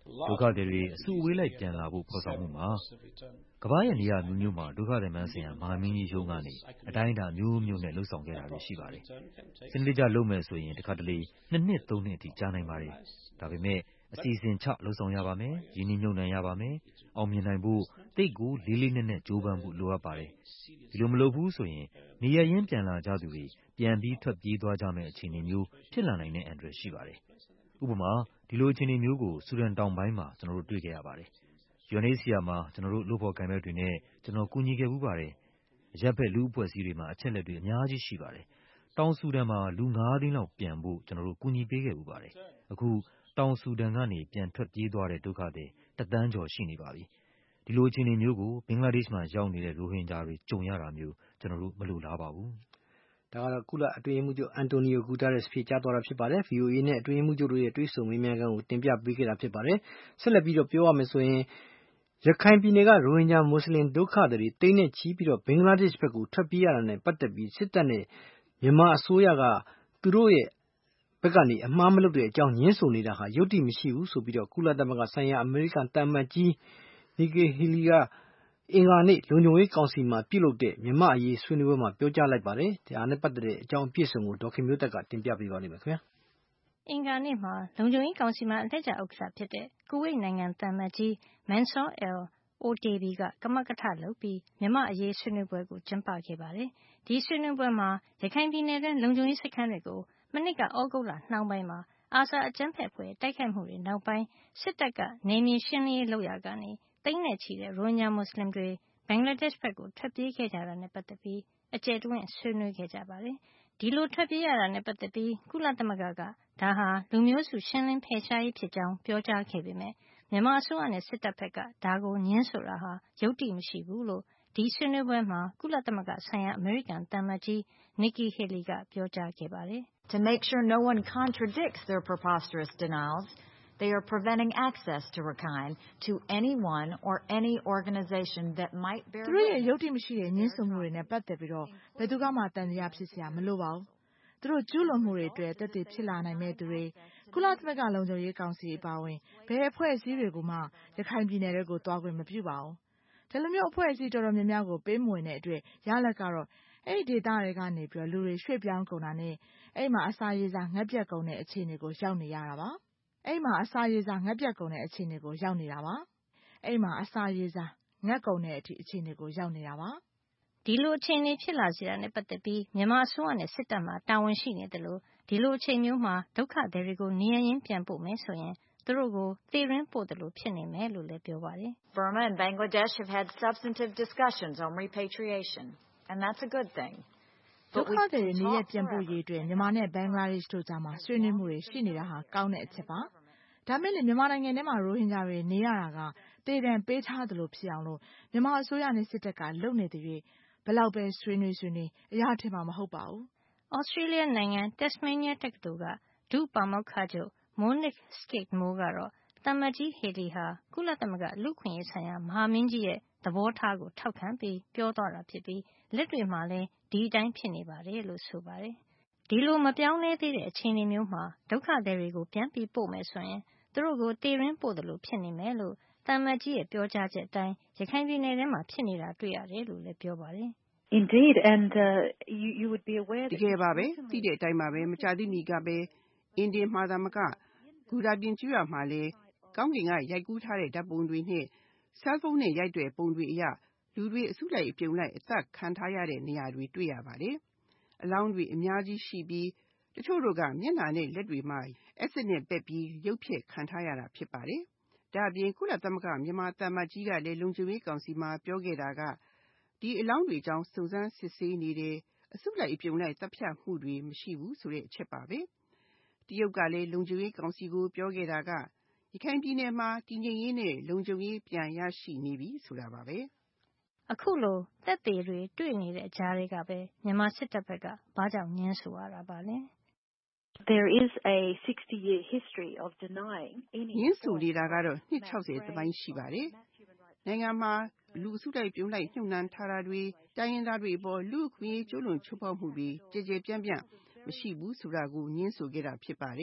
ဒုက္ခသည်တွေအစုအဝေးလိုက်ပြန်လာဖို့ဖော်ဆောင်မှုမှာကမ္ဘာရဲ့နေရာမျိုးမျိုးမှာဒုက္ခသည်များဆိုင်ရာမဟာမင်းကြီးရုံးကနေအတိုင်းအတာမျိုးမျိုးနဲ့လှုပ်ဆောင်ခဲ့တာတွေရှိပါတယ်။စနစ်တကျလုပ်မယ်ဆိုရင်တစ်ခါတလေ2 နှစ် 3 နှစ်အထိကြာနိုင်ပါတယ်။ဒါပေမဲ့အစီအစဉ်ချလှုပ်ဆောင်ရပါမယ်။ရင်းနှီးမြှုပ်နှံရပါမယ်။အောင်မြင်နိုင်ဖို့တိတ်ကိုလေးလေးနက်နက်ကြိုးပမ်းဖို့လိုအပ်ပါတယ်။ဒီလိုမလုပ်ဘူးဆိုရင်နေရရင်ပြန်လာကြသူတွေပြန်ပြီးထွက်ပြေးသွားကြမယ့်အခြေအနေမျိုးဖြစ်လာနိုင်တဲ့အန္တရာယ်ရှိပါတယ်။ဥပမာဒီလိုအခြေအနေမျိုးကိုဆူဒန်တောင်ပိုင်းမှာကျွန်တော်တို့တွေ့ခဲ့ရပါတယ်။ UNHCR မှာကျွန်တော်တို့လုပ်ဖော်ကိုင်ဘက်တွေနဲ့ကျွန်တော်ကူညီခဲ့မှုပါတယ်။အရပ်ဘက်လူ့အဖွဲ့အစည်းတွေမှာအချက်လက်တွေအများကြီးရှိပါတယ်။တောင်ဆူဒန်မှာလူ9 သိန်းလောက်ပြန်ဖို့ကျွန်တော်တို့ကူညီပေးခဲ့မှုပါတယ်။အခုတောင်ဆူဒန်ကနေပြန်ထွက်ပြေးသွားတဲ့ဒုက္ခသည်1 သန်းကျော်ရှိနေပါပြီ။ဒီလိုအခြေအနေမျိုးကိုဘင်္ဂလားဒေ့ရှ်မှာရောက်နေတဲ့ရိုဟင်ဂျာတွေကြုံရတာမျိုးကျွန်တော်တို့မလိုလားပါဘူး။ဒါကတော့ကုလအတွင်းရေးမှူးချုပ်အန်တိုနီယိုဂူတာရက်စ်ဖြေကြားသွားတာဖြစ်ပါတယ်။ VOA နဲ့အတွင်းရေးမှူးချုပ်တို့ရဲ့တွေ့ဆုံမေးမြန်းခန်းကိုတင်ပြပေးခဲ့တာဖြစ်ပါတယ်။ဆက်လက်ပြီးတော့ပြောရမယ်ဆိုရင်ရခိုင်ပြည်နယ်ကရိုဟင်ဂျာမွတ်စလင်ဒုက္ခသည်တွေတိတ်နဲ့ချီပြီးတော့ဘင်္ဂလားဒေ့ရှ်ဘက်ကိုထွက်ပြေးရတာနဲ့ပတ်သက်ပြီးစစ်တပ်နဲ့မြန်မာအစိုးရကသူတို့ရဲ့ဘက်ကနေအမှားမလုပ်တဲ့အကြောင်းညင်းဆိုနေတာဟာယုတ်တိမရှိဘူးဆိုပြီးတော့ကုလသမဂ္ဂဆိုင်ရာအမေရိကန်တမန်မတ်ကြီးနီကီဟီလီကအင်္ဂါနေ့လုံခြုံရေးကောင်စီမှာပြုလုပ်တဲ့မြန်မာအရေးဆွေးနွေးပွဲမှာပြောကြားလိုက်ပါတယ်။ဒါနဲ့ပတ်သက်တဲ့အကြောင်းအပြည့်အစုံကိုဒေါခင်မျိုးသက်ကတင်ပြပေးပါလိမ့်မယ်ခင်ဗျာ။အင်္ဂါနေ့မှာလုံခြုံရေးကောင်စီမှာအလှည့်ကျဥက္ကဋ္ဌဖြစ်တဲ့ကူဝိတ်နိုင်ငံတမန်မတ်ကြီးမန်ဆောအယ်လ်အိုတေဘီကကမကထလုပ်ပြီးမြန်မာအရေးဆွေးနွေးပွဲကိုကျင်းပခဲ့ပါတယ်။ဒီဆွေးနွေးပွဲမှာရခိုင်ပြည်နယ်တွင်းလုံခြုံရေးစခန်းတွေကိုမနှစ်ကဩဂုတ်လနှောင်းပိုင်းမှာအာဆာအကြမ်းဖက်အဖွဲ့တိုက်ခိုက်မှုတွေနောက်ပိုင်းစစ်တပ်ကနေမြေရှင်းလင်းရေးလုပ်ရာကနေသိန်းနဲ့ချီတဲ့ရိုဟင်ဂျာမွတ်စလင်တွေဘင်္ဂလားဒေ့ရှ်ဘက်ကိုထွက်ပြေးခဲ့ကြတာနဲ့ပတ်သက်ပြီးအကျယ်တွင်ဆွေးနွေးခဲ့ကြပါတယ်။ဒီလိုထွက်ပြေးရတာနဲ့ပတ်သက်ပြီးကုလသမဂ္ဂကဒါဟာလူမျိုးစုရှင်းလင်းဖယ်ရှားရေးဖြစ်ကြောင်းပြောကြားခဲ့ပေမဲ့မြန်မာအစိုးရနဲ့စစ်တပ်ဘက်ကဒါကိုငြင်းဆိုတာဟာယုတ်တိမရှိဘူးလို့ဒီဆွေးနွေးပွဲမှာကုလသမဂ္ဂဆိုင်ရာအမေရိကန်တမန်မတ်ကြီးနီကီဟီလီကပြောကြားခဲ့ပါတယ်။ To make sure no one contradicts their preposterous denials, they are preventing access to Rakhine to anyone or any organization that might bear သူတို့ရဲ့ယုတ်တိမရှိတဲ့ညှင်းဆိုမှုတွေနဲ့ပတ်သက်ပြီးတော့ဘယ်သူကမှတန်တရားဖြစ်စရာမလိုပါဘူး။သူတို့ကျူးလွန်မှုတွေအတွက်သက်သေဖြစ်လာနိုင်မဲ့သူတွေကုလသမဂ္ဂလုံခြုံရေးကောင်စီအပါအဝင်ဘယ်အဖွဲ့အစည်းတွေကိုမှရခိုင်ပြည်နယ်တွေကိုတွားခွင့်မပြုပါဘူး။ဒီလိုမျိုးအဖွဲ့အစည်းတော်တော်များများကိုပေးမဝင်တဲ့အတွက်ရလဒ်ကတော့အဲ့ဒီဒေသတွေကနေပြီးလူတွေရွှေ့ပြောင်းကုန်တာနဲ့အဲ့မှာအစာရေစာငတ်ပြတ်ကုန်တဲ့အခြေအနေကိုရောက်နေရတာပါ။အဲ့မှာအစာရေစာငတ်ပြတ်ကုန်တဲ့အခြေအနေကိုရောက်နေတာပါ။အဲ့မှာအစာရေစာငတ်ကုန်တဲ့အထိအခြေအနေကိုရောက်နေတာပါ။ဒီလိုအခြေအနေဖြစ်လာစေတာနဲ့ပတ်သက်ပြီးမြန်မာအစိုးရနဲ့စစ်တပ်မှာတာဝန်ရှိနေတယ်လို့ဒီလိုအချိန်မျိုးမှာဒုက္ခသည်တွေကိုနေရင်းပြန်ပို့မယ်ဆိုရင်သူတို့ကိုသေရင်းပို့တယ်လို့ဖြစ်နေမယ်လို့လည်းပြောပါတယ်။ Burma and Bangladesh have had substantive discussions on repatriation, and that's a good thing. ဒုက္ခသည်တွေနေရပြန်ပို့ရေးအတွက်မြန်မာနဲ့ဘင်္ဂလားဒေ့ရှ်တို့ကြားမှာဆွေးနွေးမှုတွေရှိနေတာဟာကောင်းတဲ့အချက်ပါ။ဒါမဲ့လေမြန်မာနိုင်ငံထဲမှာရိုဟင်ဂျာတွေနေရတာကတေတံပေးထားသလိုဖြစ်အောင်လို့မြန်မာအစိုးရနဲ့စစ်တပ်ကလုပ်နေတဲ့၍ဘယ်လောက်ပဲဆွေးနွေးအရာထင်မှာမဟုတ်ပါဘူး။ Australia နိုင်ငံတက်စမေးနီးယားတက္ကသိုလ်ကဒုပါမောက္ခချုပ်မိုးနစ်စကိတ်မိုးကတော့တမ္မကြီးဟေလီဟာကုလသမဂ္ဂလူ့အခွင့်အရေးဆိုင်ရာမဟာမင်းကြီးရဲ့သဘောထားကိုထောက်ခံပြီးပြောသွားတာဖြစ်ပြီးလက်တွေ့မှာလည်းဒီအတိုင်းဖြစ်နေပါတယ်လို့ဆိုပါတယ်။ဒီလိုမပြောင်းလဲသေးတဲ့အခြေအနေမျိုးမှာဒုက္ခသည်တွေကိုပြန်ပြီးပို့မယ်ဆိုရင်သူတို့ကိုသေရင်းပို့တယ်လို့ဖြစ်နေမယ်လို့တမ္မကြီးရဲ့ပြောကြားချက်အတိုင်းရခိုင်ပြည်နယ်ထဲမှာဖြစ်နေတာတွေ့ရတယ်လို့လည်းပြောပါတယ်။ Indeed, and you would be aware that တကယ်ပါပဲသိတဲ့အတိုင်းပါပဲမကြာသေးမီကပဲအင်ဒီမှာသာမကဂူဒါပြင်ကျွရမှာလဲကောင်းကင်ကရိုက်ကူးထားတဲ့ဓာတ်ပုံတွေနဲ့ဆဲလ်ဖုန်းနဲ့ရိုက်တဲ့ပုံတွေအရလူတွေအစုလိုက်အပြုံလိုက်အသက်ခံထားရတဲ့နေရာတွေတွေ့ရပါတယ်။အလောင်းတွေအများကြီးရှိပြီးတချို့တို့ကမျက်နှာနဲ့လက်တွေမှာအက်ဆစ်နဲ့ပက်ပြီးရုပ်ဖြက်ခံထားရတာဖြစ်ပါတယ်။ဒါ့အပြင်ကုလသမဂ္ဂမြန်မာတမန်ကြီးကလည်းလုံခြုံရေးကောင်စီမှာပြောခဲ့တာကဒီအလောင်းတွေကြောင့်စုံစမ်းစစ်ဆေးနေတယ်အစုလိုက်အပြုံလိုက်တပ်ဖြတ်မှုတွေမရှိဘူးဆိုတဲ့အချက်ပါပဲ။တရုတ်ကလည်းလုံခြုံရေးကောင်စီကိုပြောခဲ့တာကရခိုင်ပြည်နယ်မှာတည်ငြိမ်ရေးနဲ့လုံခြုံရေးပြန်ရရှိနေပြီဆိုတာပါပဲ။အခုလိုသက်သေတွေတွေ့နေတဲ့ကြားတွေကပဲမြန်မာစစ်တပ်ဘက်ကဘာကြောင့်ငင်းဆိုရတာပါလဲ။ There is a 60-year history of denying any ငင်းဆိုနေတာကတော့နှစ်60သမိုင်းရှိပါတယ်။နိုင်ငံမှာလူအစုလိုက်ပြုံလိုက်ညှို့နှံထားတာတွေတိုင်းရင်းသားတွေအပေါ်လူ့အခွင့်အရေးကျူးလွန်ချိုးဖောက်မှုတွေကြည်ကြည်ပြန့်ပြန့်မရှိဘူးဆိုတာကိုငင်းဆိုခဲ့တာဖြစ်ပါတယ်။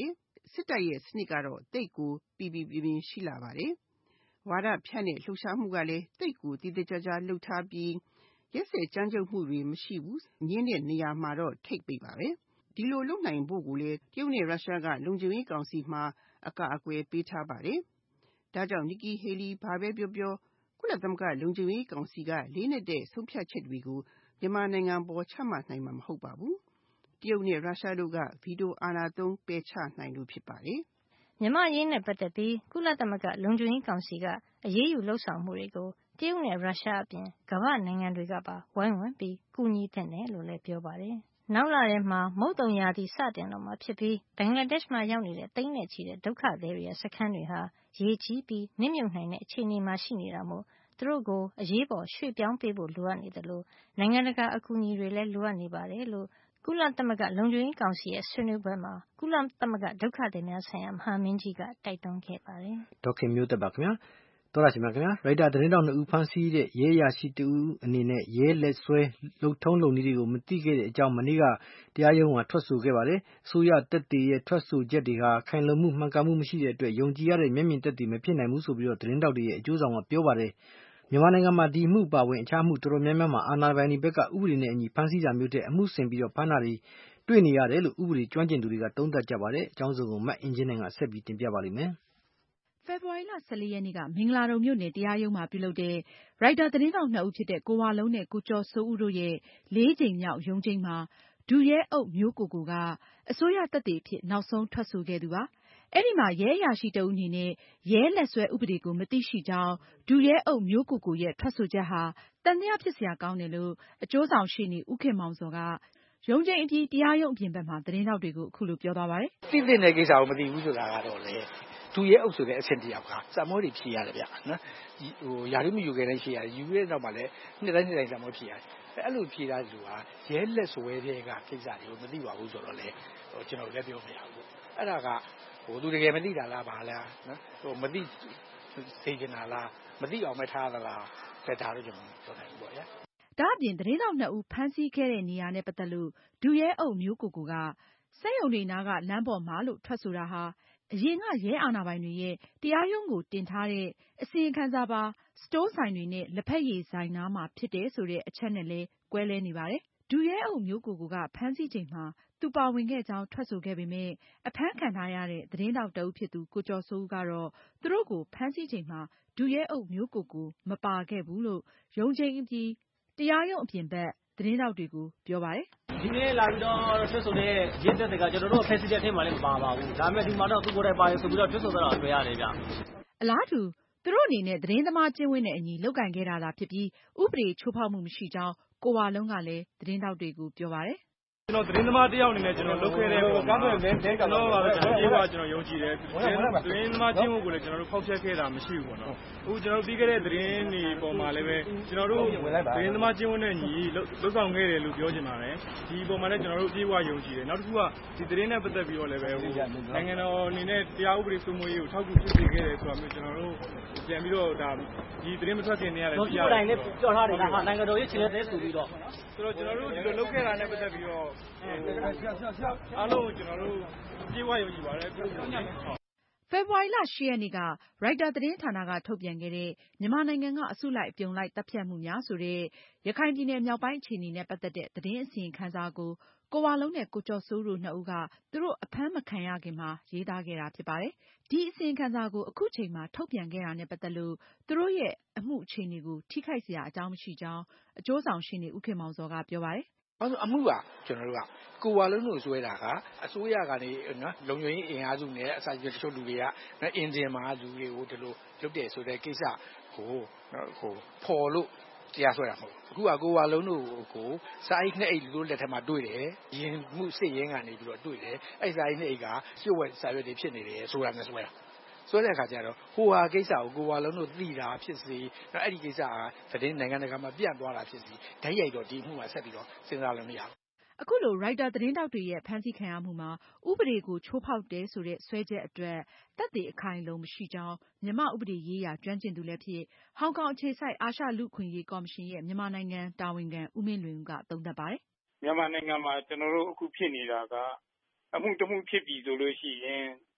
စစ်တပ်ရဲ့စနစ်ကတော့သိပ်ကိုပီပီပြင်ပြင်ရှိလာပါတယ်။ဝါဒဖြန့်တဲ့လှုပ်ရှားမှုကလည်းသိပ်ကိုတည်တည်ကြကြလှုပ်ထားပြီးရက်စက်ကြမ်းကြုတ်မှုတွေမရှိဘူးညင်းတဲ့နေရာမှာတော့ထိတ်ပိတ်ပါပဲ။ဒီလိုလုပ်နိုင်ဖို့ကိုလည်းတရုတ်နဲ့ရုရှားကလုံခြုံရေးကောင်စီမှာအကာအကွယ်ပေးထားပါတယ်။ဒါကြောင့် Nikki Haley ဘာပဲပြောပြောကုလသမဂ္ဂလုံခြုံရေးကောင်စီကလေးနက်တဲ့ဆုံးဖြတ်ချက်တွေကိုမြန်မာနိုင်ငံပေါ်ချမှတ်နိုင်မှာမဟုတ်ပါဘူး။တရုတ်နဲ့ရုရှားတို့ကဗီတိုအာဏာသုံးပယ်ချနိုင်လို့ဖြစ်ပါတယ်။မြန်မာအရေးနဲ့ပတ်သက်ပြီးကုလသမဂ္ဂလုံခြုံရေးကောင်စီကအရေးယူလှုပ်ဆောင်မှုတွေကိုတရုတ်နဲ့ရုရှားအပြင်ကမ္ဘာ့နိုင်ငံတွေကပါဝိုင်းဝန်းပြီးကူညီသင့်တယ်လို့လည်းပြောပါတယ်။နောက်လထဲမှာမုတ်သုန်ရာသီစတင်တော့မှာဖြစ်ပြီးဘင်္ဂလားဒေ့ရှ်မှာရောက်နေတဲ့သိန်းနဲ့ချီတဲ့ဒုက္ခသည်တွေရဲ့စခန်းတွေဟာရေကြီးပြီးနစ်မြုပ်နိုင်တဲ့အခြေအနေမှာရှိနေတာမို့သူတို့ကိုအရေးပေါ်ရွှေ့ပြောင်းပေးဖို့လိုအပ်နေတယ်လို့နိုင်ငံတကာအကူအညီတွေလည်းလိုအပ်နေပါတယ်လို့ကုလသမဂ္ဂလုံခြုံရေးကောင်စီရဲ့ဆွေးနွေးပွဲမှာကုလသမဂ္ဂဒုက္ခသည်များဆိုင်ရာမဟာမင်းကြီးကတိုက်တွန်းခဲ့ပါတယ်။ဒေါခင်မျိုးသက်ပါခင်ဗျာ။တော်ရရှိမြခင်ဗျာ။ရိုက်တာသတင်းတောက်2ဦးဖမ်းဆီးတဲ့ရဲအရာရှိ2ဦးအနေနဲ့ရဲလက်ဆွဲလုံထုံးလုံနည်းတွေကိုမသိခဲ့တဲ့အကြောင်းမနေ့ကတရားရုံးကထွက်ဆိုခဲ့ပါတယ်။အစိုးရတပ်တွေရဲ့ထွက်ဆိုချက်တွေဟာခိုင်လုံမှုမှန်ကန်မှုမရှိတဲ့အတွက်ယုံကြည်ရတဲ့မျက်မြင်သက်သေမဖြစ်နိုင်ဘူးဆိုပြီးသတင်းတောက်တွေရဲ့အကျိုးဆောင်ကပြောပါတယ်။မြန်မာနိုင်ငံမှာဒီမှုပါဝင်အခြားမှုတော်တော်များများမှာအာဏာပိုင်တွေဘက်ကဥပဒေနဲ့အညီဖမ်းဆီးတာမျိုးတဲ့အမှုဆင်ပြီးဖမ်းတာတွေတွေ့နေရတယ်လို့ဥပဒေကျွမ်းကျင်သူတွေကသုံးသပ်ကြပါတယ်။အကြောင်းစုံကိုမအင်ဂျင်နိုင်ကဆက်ပြီးတင်ပြပါလိမ့်မယ်။ဖေဖော်ဝါရီလ14ရက်နေ့ကမင်္ဂလာဒုံမြို့နယ်တရားရုံးမှာပြုလုပ်တဲ့ရိုက်တာသတင်းထောက်2ဦးဖြစ်တဲ့ကိုဝလုံးနဲ့ကိုကျော်စိုးဦးတို့ရဲ့4ကြိမ်မြောက်ရုံးချိန်းမှာဒုရဲအုပ်မျိုးကိုကိုကအစိုးရတပ်တွေအဖြစ်နောက်ဆုံးထွက်ဆိုခဲ့သူပါ။အဲဒီမှာရဲအရာရှိတဦးအနေနဲ့ရဲလက်ဆွဲဥပဒေကိုမသိရှိကြောင်းဒုရဲအုပ်မျိုးကိုကိုရဲ့ထွက်ဆိုချက်ဟာသံသယဖြစ်စရာကောင်းတယ်လို့အကျိုးဆောင်ရှေ့နေဦးခင်မောင်ဇော်ကရုံးချိန်းအပြီးတရားရုံးအပြင်ဘက်မှာသတင်းထောက်တွေကိုအခုလိုပြောသွားပါတယ်။သိတဲ့ကိစ္စကိုမသိဘူးဆိုတာကတော့လေဒုရဲအုပ်ဆိုတဲ့အဆင့်တယောက်ကစာမေးတွေဖြေရတယ်ဗျနော်ယာရုမယူခဲ့တဲ့ဖြေရတယ်ယူခဲ့တဲ့နောက်မှာလည်းနှစ်တိုင်းစာမေးဖြေရတယ်အဲ့လိုဖြေတာလူဟာရဲလက်ဆွဲတဲ့ကကိစ္စတွေကိုမသိပါဘူးဆိုတော့လေကျွန်တော်လည်းပြောမရဘူးအဲ့ဒါကသူတကယ်မသိတာလားဘာလားနော်မသိသိချင်တာလားမသိအောင်မထားသလားဒါတော့ကျွန်တော်ပြောနိုင်ဘူးပေါ့ဗျာဒါအပြင်သတင်းထောက်2ဦးဖမ်းဆီးခဲ့တဲ့နေရာနဲ့ပတ်သက်လို့ဒုရဲအုပ်မျိုးကိုကိုကစက်ရုံတွေနားကလမ်းပေါ်မှာလို့ထွက်ဆိုတာဟာအရင်ကရဲအာဏာပိုင်တွေရဲ့တရားရုံးကိုတင်ထားတဲ့အစီရင်ခံစာပါစတိုးဆိုင်တွေနဲ့လက်ဖက်ရည်ဆိုင်နားမှာဖြစ်တယ်ဆိုတဲ့အချက်နဲ့လည်းကွဲလဲနေပါတယ်။ဒုရဲအုပ်မျိုးကိုကိုကဖမ်းဆီးချိန်မှာသူပါဝင်ခဲ့ကြောင်းထွက်ဆိုခဲ့ပေမဲ့အဖမ်းခံထားရတဲ့သတင်းထောက်တဦးဖြစ်သူကိုကျော်စိုးဦးကတော့သူတို့ကိုဖမ်းဆီးချိန်မှာဒုရဲအုပ်မျိုးကိုကိုမပါခဲ့ဘူးလို့ရုံးချိန်းအပြီးတရားရုံးအပြင်ဘက်သတင်းထောက်တွေကိုပြောပါတယ်။ဒီနေ့လာပြီးတော့ထွက်ဆိုတဲ့ရင်းသက်တွေကကျွန်တော်တို့ဖက်စီတဲ့ထဲမှာလည်းမပါပါဘူး။ဒါပေမဲ့ဒီမှာတော့သူကိုယ်တိုင်ပါတယ်ဆိုပြီးတော့ထွက်ဆိုတော့တွေ့ရတယ်ဗျ။အလားတူသူတို့အနေနဲ့သတင်းသမားကျင့်ဝတ်နဲ့အညီလုပ်ကင်ခဲ့တာသာဖြစ်ပြီးဥပဒေချိုးဖောက်မှုမရှိကြောင်းကိုဝလုံးကလည်းသတင်းထောက်တွေကိုပြောပါတယ်။ကျွန်တော်သတင်းသမားတယောက်အနေနဲ့ကျွန်တော်လုပ်ခဲ့တဲ့ပုံမှာကျွန်တော်ပါပဲကျွန်တော်ယုံကြည်တယ်သတင်းသမားချင်းကိုလည်းကျွန်တော်တို့ဖောက်ဖျက်ခဲ့တာမရှိဘူးပေါ့နော်အခုကျွန်တော်ပြီးခဲ့တဲ့သတင်းတွေပေါ်မှာလည်းပဲကျွန်တော်တို့သတင်းသမားချင်းနဲ့ညီလုပ်ဆောင်ခဲ့တယ်လို့ပြောချင်ပါတယ်ဒီပုံမှာလည်းကျွန်တော်တို့ပြေဝယုံကြည်တယ်နောက်တစ်ခုကဒီသတင်းနဲ့ပတ်သက်ပြီးတော့လည်းပဲနိုင်ငံတော်အနေနဲ့တရားဥပဒေစိုးမိုးရေးကိုထောက်ကူဖြစ်စေခဲ့တယ်ဆိုတာမျိုးကျွန်တော်တို့ပြန်ပြီးတော့ဒါဒီသတင်းမထွက်ခင်နေရတယ်ဒီတိုင်းနဲ့ပြောထားတယ်ဟာနိုင်ငံတော်ရေးချင်တဲ့ဆိုပြီးတော့ဆိုတော့ကျွန်တော်တို့ဒီလိုလုပ်ခဲ့တာနဲ့ပတ်သက်ပြီးတော့အားလုံးကျွန်တော်တို့ပြေဝယုံကြည်ပါတယ်ဖေဖော်ဝါရီလ10ရက်နေ့ကရိုက်တာသတင်းဌာနကထုတ်ပြန်ခဲ့တဲ့မြန်မာနိုင်ငံကအစုလိုက်အပြုံလိုက်တပ်ဖြတ်မှုများဆိုတဲ့ရခိုင်ပြည်နယ်မြောက်ပိုင်းအခြေအနေနဲ့ပတ်သက်တဲ့သတင်းအစီရင်ခံစာကိုကိုဝလုံးနဲ့ကိုကျော်စိုးတို့2ဦးကသူတို့အဖမ်းမခံရခင်မှာရေးသားခဲ့တာဖြစ်ပါတယ်။ဒီအစီရင်ခံစာကိုအခုချိန်မှာထုတ်ပြန်ခဲ့တာနဲ့ပတ်သက်လို့သူတို့ရဲ့အမှုအခြေအနေကိုထိခိုက်စရာအကြောင်းမရှိကြောင်းအကျိုးဆောင်ရှေ့နေဦးခင်မောင်ဇော်ကပြောပါတယ်။အမှုကကျွန်တော်တို့ကကိုဝလုံးတို့ဆွဲတာကအစိုးရကနေနော်လုံခြုံရေးအင်အားစုနဲ့အစာတချို့လူတွေကအင်ဂျင်မှာလူတွေကိုဒီလိုလုပ်တယ်ဆိုတဲ့ကိစ္စကိုဖော်လို့တရားဆွဲတာမဟုတ်ဘူးအခုကကိုဝလုံးတို့ကိုစာအိတ်နဲ့အိတ်လို့လက်ထက်မှာတွေ့တယ်ရင်မှုစစ်ရင်းကနေပြီးတော့တွေ့တယ်အဲ့စာအိတ်နဲ့အိတ်ကရှုပ်ဝက်စာရွက်တွေဖြစ်နေတယ်ဆိုတာနဲ့ဆွဲတာဆိုတဲ့အခါကျတော့ဟိုဟာကိစ္စကိုကိုဝလုံးတို့သိတာဖြစ်စေနော်အဲ့ဒီကိစ္စကသတင်းနိုင်ငံတကာမှာပြန့်သွားတာဖြစ်စေဓာတ်ရိုက်တော့ဒီမှုမှာဆက်ပြီးတော့စဉ်းစားလို့မရဘူးအခုလိုရိုက်တာသတင်းထောက်တွေရဲ့ဖမ်းဆီးခံရမှုမှာဥပဒေကိုချိုးဖောက်တယ်ဆိုတဲ့စွဲချက်အတွက်သက်သေအခိုင်အလုံမရှိကြောင်းမြန်မာဥပဒေရေးရာကျွမ်းကျင်သူလည်းဖြစ်ဟောင်ကောင်အခြေစိုက်အာရှလူ့အခွင့်အရေးကော်မရှင်ရဲ့မြန်မာနိုင်ငံတာဝန်ခံဦးမင်းလွင်ဦးကသုံးသပ်ပါတယ်မြန်မာနိုင်ငံမှာကျွန်တော်တို့အခုဖြစ်နေတာကအမှုတစ်မှုဖြစ်ပြီဆိုလို့ရှိရင်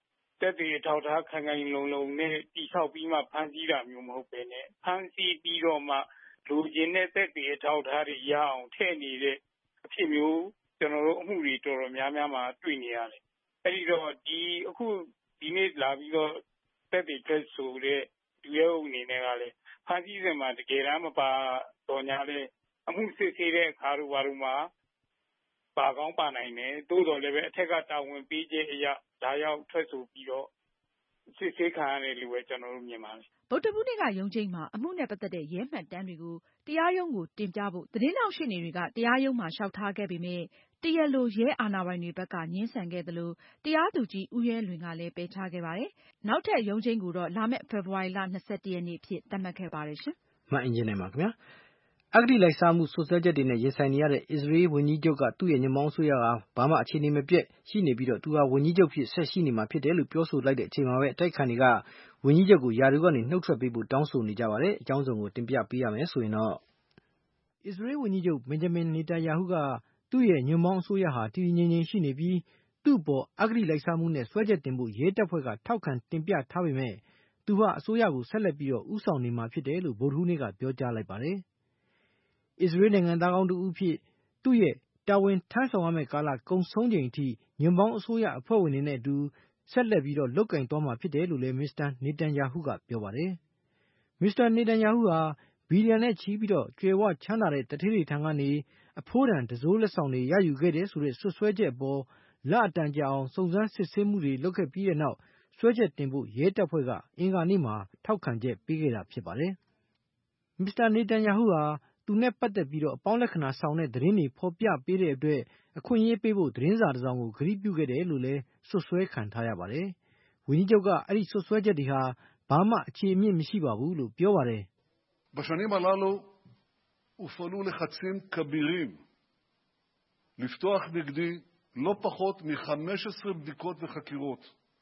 သက်သေအထောက်အထားခိုင်ခိုင်လုံလုံနဲ့တိဆောက်ပြီးမှဖမ်းဆီးတာမျိုးမဟုတ်ဘဲနဲ့ဖမ်းဆီးပြီးတော့မှလူကျင်တဲ့သက်သေအထောက်အထားတွေရအောင်ထည့်နေတဲ့အဖြစ်မျိုးကျွန်တော်တို့အမှုတွေတော်တော်များများမှာတွေ့နေရတယ်။အဲဒီတော့အခုဒီနေ့လာပြီးတော့သက်သေထွက်ဆိုတဲ့လူရဲအုပ်အနေနဲ့ကလည်းဖမ်းဆီးစဉ်မှာတကယ်တမ်းမပါတော့ညာလဲအမှုစစ်ဆေးတဲ့အခါတို့ဘာလို့မှပါကောင်းပါနိုင်တယ်။သို့တော်လည်းပဲအထက်ကတာဝန်ပေးခြင်းအရာဒါရောက်ထွက်ဆိုပြီးတော့စစ်ဆေးခံရတယ်လို့ပဲကျွန်တော်တို့မြင်ပါတယ်ဗုဒ္ဓဘူးနေ့ကရုံးချိန်မှာအမှုနဲ့ပတ်သက်တဲ့ရဲမှတ်တမ်းတွေကိုတရားရုံးကိုတင်ပြဖို့သတင်းတောက်ရှင်းတွေကတရားရုံးမှာလျှောက်ထားခဲ့ပေမဲ့တရားလိုရဲအာဏာပိုင်တွေဘက်ကငြင်းဆန်ခဲ့သလိုတရားသူကြီးဦးရဲလွင်ကလည်းပယ်ချခဲ့ပါတယ်။နောက်ထပ်ရုံးချိန်ကိုတော့လာမယ့်ဖေဖေါ်ဝါရီလ 21 ရက်နေ့အဖြစ်သတ်မှတ်ခဲ့ပါတယ်ရှင်။မှန်အင်ဂျင်နိုင်ပါခင်ဗျာ။အဂတိလိုက်စားမှုစွပ်စွဲချက်တွေနဲ့ရင်ဆိုင်နေရတဲ့အစ္စရေးဝန်ကြီးချုပ်ကသူ့ရဲ့ညမောင်းအစိုးရကဘာမှအခြေအနေမပြတ်ရှိနေပြီးတော့သူဟာဝန်ကြီးချုပ်ဖြစ်ဆက်ရှိနေမှာဖြစ်တယ်လို့ပြောဆိုလိုက်တဲ့အချိန်မှာပဲအတိုက်ခံတွေကဝန်ကြီးချုပ်ကိုယာရုကနေနှုတ်ထွက်ပေးဖို့တောင်းဆိုနေကြပါတယ်။အကြောင်းစုံကိုတင်ပြပေးရမယ်ဆိုရင်တော့အစ္စရေးဝန်ကြီးချုပ်ဘင်ဂျမင်နေတန်ယာဟုကသူ့ရဲ့ညမောင်းအစိုးရဟာတည်ငြိမ်ငြိမ်ရှိနေပြီးသူ့ပေါ်အဂတိလိုက်စားမှုနဲ့စွဲချက်တင်ဖို့ရဲတပ်ဖွဲ့ကထောက်ခံတင်ပြထားပေမဲ့သူဟာအစိုးရကိုဆက်လက်ပြီးတော့ဦးဆောင်နေမှာဖြစ်တယ်လို့ဗုဒ္ဓဟူးနေ့ကပြောကြားလိုက်ပါတယ်။အစ္စရေးနိုင်ငံသားကောင်းတူဦးဖြစ်သူ့ရဲ့တာဝန်ထမ်းဆောင်ရမယ့်ကာလကုန်ဆုံးချိန်အထိညွန့်ပေါင်းအစိုးရအဖွဲ့ဝင်တွေနဲ့အတူဆက်လက်ပြီးတော့လုပ်ကင်သွားမှာဖြစ်တယ်လို့လည်းမစ္စတာနေတန်ယာဟုကပြောပါတယ်။မစ္စတာနေတန်ယာဟုဟာဘီလီယံနဲ့ချီပြီးတော့ကြွယ်ဝချမ်းသာတဲ့တထေးတွေထံကနေအဖိုးတန်တစိုးလက်ဆောင်တွေရယူခဲ့တယ်ဆိုတဲ့ဆွဆွဲချက်အပေါ်လအတန်ကြာအောင်စုံစမ်းစစ်ဆေးမှုတွေလုပ်ခဲ့ပြီးတဲ့နောက်စွဲချက်တင်ဖို့ရဲတပ်ဖွဲ့ကအင်္ဂါနေ့မှာထောက်ခံချက်ပေးခဲ့တာဖြစ်ပါတယ်။မစ္စတာနေတန်ယာဟုဟာသူနဲ့ပတ်သက်ပြီးတော့အပေါင်းလက္ခဏာဆောင်တဲ့သတင်းတွေဖော်ပြပေးတဲ့အတွက်အခွင့်အရေးပေးဖို့သတင်းစာတစ်စောင်ကိုဂရုပြုခဲ့တယ်လို့လည်းဆွဆွဲခံထားရပါတယ်။ဝန်ကြီးချုပ်ကအဲ့ဒီဆွဆွဲချက်တွေဟာဘာမှအခြေအမြစ်မရှိပါဘူးလို့ပြောပါတယ်။ בשנים הללו הופעלו לחצים כבירים לפתוח נגדי לא פחות מ-15 בדיקות וחקירות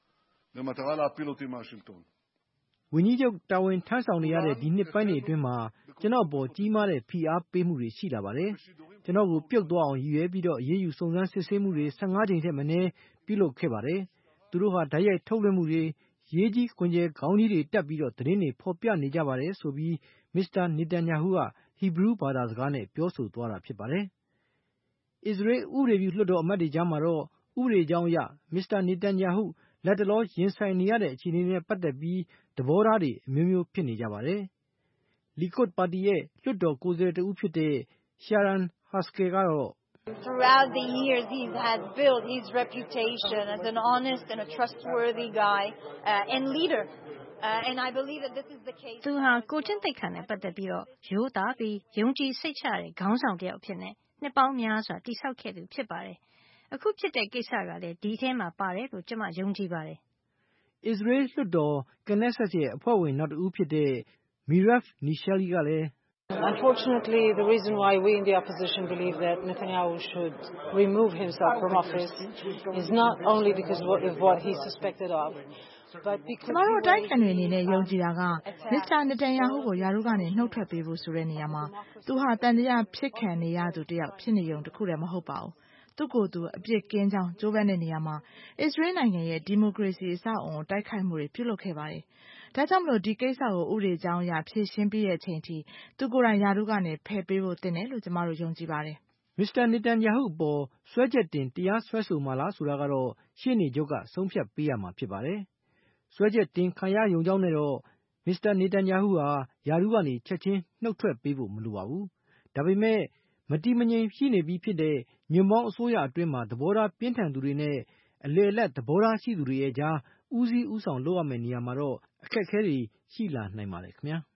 במטרה להפיל אותי מהשלטון ဝန်ကြီးချုပ်တာဝန်ထမ်းဆောင်နေရတဲ့ဒီနှစ်ပိုင်းတွေအတွင်းမှာကျွန်တော်ပေါ်ကြီးမားတဲ့ဖိအားပေးမှုတွေရှိလာပါတယ်။ကျွန်တော်ကိုပြုတ်သွားအောင်ရည်ရွယ်ပြီးတော့အေးအေးယူစုံစမ်းစစ်ဆေးမှုတွေ15ကြိမ်ထက်မနည်းပြုလုပ်ခဲ့ပါတယ်။သူတို့ဟာဓာတ်ရိုက်ထုတ်လွှင့်မှုတွေရေးကြီးခွင်ကျဲခေါင်းကြီးတွေတက်ပြီးတော့သတင်းတွေဖော်ပြနေကြပါတယ်ဆိုပြီးမစ္စတာနေတန်ယာဟုကဟီဘရူးဘာသာစကားနဲ့ပြောဆိုသွားတာဖြစ်ပါတယ်။အစ္စရေးဥပဒေပြုလွှတ်တော်အမတ်တွေကြားမှာတော့ဥပဒေကြောင်းအရမစ္စတာနေတန်ယာဟုလက်တလောရင်ဆိုင်နေရတဲ့အခြေအနေနဲ့ပတ်သက်ပြီးသဘောထားတွေအမျိုးမျိုးဖြစ်နေကြပါတယ်။လီကွတ်ပါတီရဲ့လွှတ်တော်ကိုယ်စားလှယ်တဦးဖြစ်တဲ့ရှာရန်ဟတ်စကယ်ကတော့ Throughout the years, he has built his reputation as an honest and a trustworthy guy and leader. And I believe that this is the case. သူဟာကိုချင်းသိက္ခာနဲ့ပတ်သက်ပြီးတော့ရိုးသားပြီးယုံကြည်စိတ်ချတဲ့ခေါင်းဆောင်တစ်ယောက်ဖြစ်နေနှစ်ပေါင်းများစွာတည်ဆောက်ခဲ့သူဖြစ်ပါတယ်။အခုဖြစ်တဲ့ကိစ္စကလည်းဒီထဲမှာပါတယ်လို့ကျွန်မယုံကြည်ပါတယ်။အစ္စရေးလွှတ်တော်ကနက်ဆက်ရဲ့အဖွဲ့ဝင်နောက်တစ်ဦးဖြစ်တဲ့မီရက်နီရှယ်လီကလည်း Unfortunately, the reason why we in the opposition believe that Netanyahu should remove himself from office is not only because of what he's suspected of, but because ကျွန်တော်တို့တိုက်ခံတွေအနေနဲ့ယုံကြည်တာကမစ္စတာနေတန်ယာဟုကိုယာရုကနေနှုတ်ထွက်ပေးဖို့ဆိုတဲ့နေရာမှာသူဟာတန်တရားဖြစ်ခံနေရသူတယောက်ဖြစ်နေုံတခုတည်းမဟုတ်ပါဘူး။သူ့ကိုယ်သူအပြစ်ကင်းကြောင်းကြိုးပမ်းတဲ့နေရာမှာအစ္စရေးနိုင်ငံရဲ့ဒီမိုကရေစီအဆောက်အအုံကိုတိုက်ခိုက်မှုတွေပြုလုပ်ခဲ့ပါတယ်။ဒါကြောင့်မလို့ဒီကိစ္စကိုဥပဒေကြောင်းအရဖြေရှင်းပြီးတဲ့အချိန်ထိသူကိုယ်တိုင်ယာရုကနေဖယ်ပေးဖို့တင်တယ်လို့ကျမတို့ယုံကြည်ပါတယ်။မစ္စတာနေတန်ယာဟုအပေါ်စွဲချက်တင်တရားစွဲဆိုမှလားဆိုတာကတော့ရှေ့နေချုပ်ကဆုံးဖြတ်ပေးရမှာဖြစ်ပါတယ်။စွဲချက်တင်ခံရရုံကြောင့်နဲ့တော့မစ္စတာနေတန်ယာဟုဟာယာရုကနေချက်ချင်းနှုတ်ထွက်ပေးဖို့မလိုပါဘူး။ဒါပေမဲ့မတည်မငြိမ်ရှိနေပြီးဖြစ်တဲ့ညွန့်ပေါင်းအစိုးရအတွင်းမှာသဘောထားပြင်းထန်သူတွေနဲ့အလယ်အလတ်သဘောထားရှိသူတွေရဲ့ကြားဦးစီးဦးဆောင်လုပ်ရမယ့်နေရာမှာတော့အခက်အခဲတွေရှိလာနိုင်ပါတယ်ခင်ဗျာ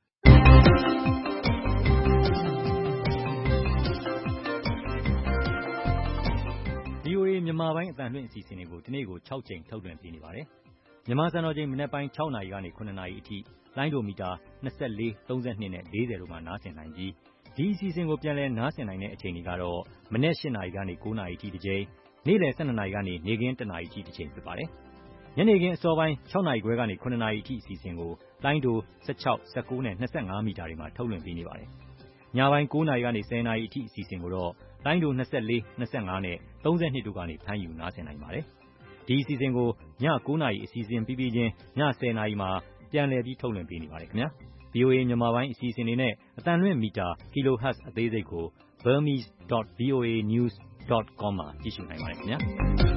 ။ VOA မြန်မာပိုင်းအသံလွှင့်အစီအစဉ်တွေကိုဒီနေ့ကို6ကြိမ်ထုတ်လွှင့်ပေးနေပါတယ်။မြန်မာစံတော်ချိန်မနက်ပိုင်း6နာရီကနေ9နာရီအထိလိုင်းဒိုမီတာ24 32နဲ့40တို့မှာနားဆင်နိုင်ပြီးဒီအစီအစဉ်ကိုပြန်လည်နားဆင်နိုင်တဲ့အချိန်တွေကတော့မနက်8နာရီကနေ9နာရီအထိတစ်ကြိမ်နေ့လယ်12နာရီကနေနေ့ခင်း1နာရီအထိတစ်ကြိမ်ဖြစ်ပါတယ်။ညနေခင်းအစောပိုင်း6နာရီခွဲကနေ9နာရီအထိအစီအစဉ်ကိုလိုင်းဒို16 19နဲ့25မီတာတွေမှာထုတ်လွှင့်ပေးနေပါတယ်။ညပိုင်း9နာရီကနေ10နာရီအထိအစီအစဉ်ကိုတော့လိုင်းဒို24 25နဲ့32တို့ကနေဖမ်းယူနားဆင်နိုင်ပါတယ်။ဒီအစီအစဉ်ကိုည9:00 နာရီအစီအစဉ်ပြီးပြီးချင်းည10:00 နာရီမှာပြန်လည်ပြီးထုတ်လွှင့်ပေးနေပါတယ်ခင်ဗျာ။ VOA မြန်မာပိုင်းအစီအစဉ်တွေနဲ့အသံလွှင့်မီတာ kilohertz အသေးစိတ်ကို burmese.voanews.com မှာကြည့်ရှုနိုင်ပါတယ်ခင်ဗျာ။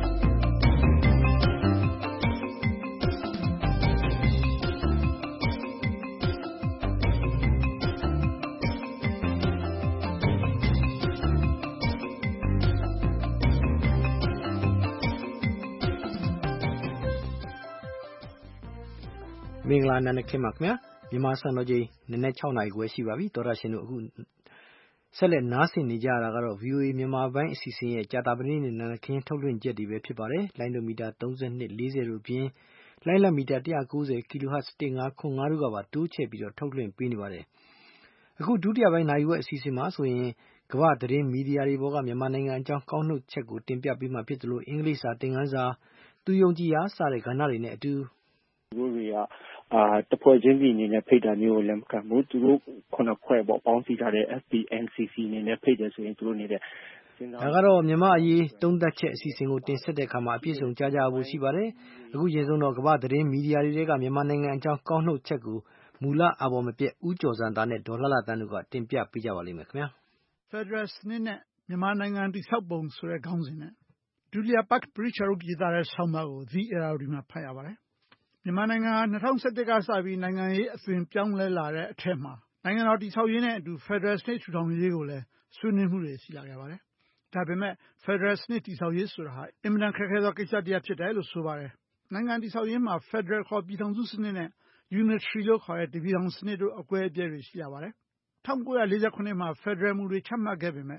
မင်္ဂလာနံနက်ခင်းပါခင်ဗျာမြန်မာစံတော်ချိန်နနက် 6 နာရီခွဲရှိပါပြီသောရရှင်တို့အခုဆက်လက်နားဆင်နေကြရတာကတော့ VOA မြန်မာပိုင်းအစီအစဉ်ရဲ့ကြာတာပတေးနေ့နံနက်ခင်းထုတ်လွှင့်ချက်တွေပဲဖြစ်ပါတယ်လိုင်းဒိုမီတာ32 40တို့ပြင်လိုင်းလံမီတာ190 kHz 1505တို့ကပါတိုးချဲ့ပြီးတော့ထုတ်လွှင့်ပေးနေပါတယ်အခုဒုတိယပိုင်းနိုင်ဝက်အစီအစဉ်မှာဆိုရင်ကမ္ဘာသတင်းမီဒီယာတွေပေါ်ကမြန်မာနိုင်ငံအကြောင်းကောက်နှုတ်ချက်ကိုတင်ပြပေးမှာဖြစ်တယ်လို့အင်္ဂလိပ်စာသင်ခန်းစာသူယုံကြည်ရာစတဲ့ကဏ္ဍတွေနဲ့အတူတို့တွေကတဖွဲ့ချင်းစီအနေနဲ့ဖိတ်တာမျိုးကိုလည်းမကန့်ဘူးသူတို့9ဖွဲ့ပေါ့ပေါင်းစည်းထားတဲ့ FPNCC အနေနဲ့ဖိတ်တယ်ဆိုရင်သူတို့နေတဲ့ဒါကတော့မြန်မာအရေးသုံးသပ်ချက်အစီအစဉ်ကိုတင်ဆက်တဲ့အခါမှာအပြည့်စုံကြားကြဖို့ရှိပါတယ်အခုရင်ဆုံးတော့ကမ္ဘာသတင်းမီဒီယာတွေကမြန်မာနိုင်ငံအကြောင်းကောက်နှုတ်ချက်ကိုမူလအပေါ်မပြတ်ဦးကျော်စံသားနဲ့ဒေါ်လှလှတန်းတို့ကတင်ပြပေးကြပါလိမ့်မယ်ခင်ဗျာ Federal စနစ်နဲ့မြန်မာနိုင်ငံတည်ဆောက်ပုံဆိုတဲ့ခေါင်းစဉ်နဲ့ Julia Park Preacher တို့ရေးသားတဲ့ဆောင်းပါးကို The Era မှာဖတ်ရပါတယ်မြန်မာနိုင်ငံဟာ2011ကစပြီးနိုင်ငံရေးအသွင်ပြောင်းလဲလာတဲ့အထက်မှာနိုင်ငံတော်တည်ဆောက်ရေးနဲ့အတူ Federal စနစ်ထူထောင်ရေးကိုလည်းဆွေးနွေးမှုတွေရှိလာခဲ့ပါတယ်ဒါပေမဲ့ Federal စနစ်တည်ဆောက်ရေးဆိုတာဟာအင်မတန်ခက်ခဲသောကိစ္စတစ်ရပ်ဖြစ်တယ်လို့ဆိုပါတယ်နိုင်ငံတည်ဆောက်ရေးမှာ Federal ခေါ်ပြည်ထောင်စုစနစ်နဲ့ Unitary လို့ခေါ်တဲ့တပြည်ထောင်စနစ်တို့အကွဲအပြဲတွေရှိရပါတယ်1948မှာ Federal မူတွေချမှတ်ခဲ့ပေမဲ့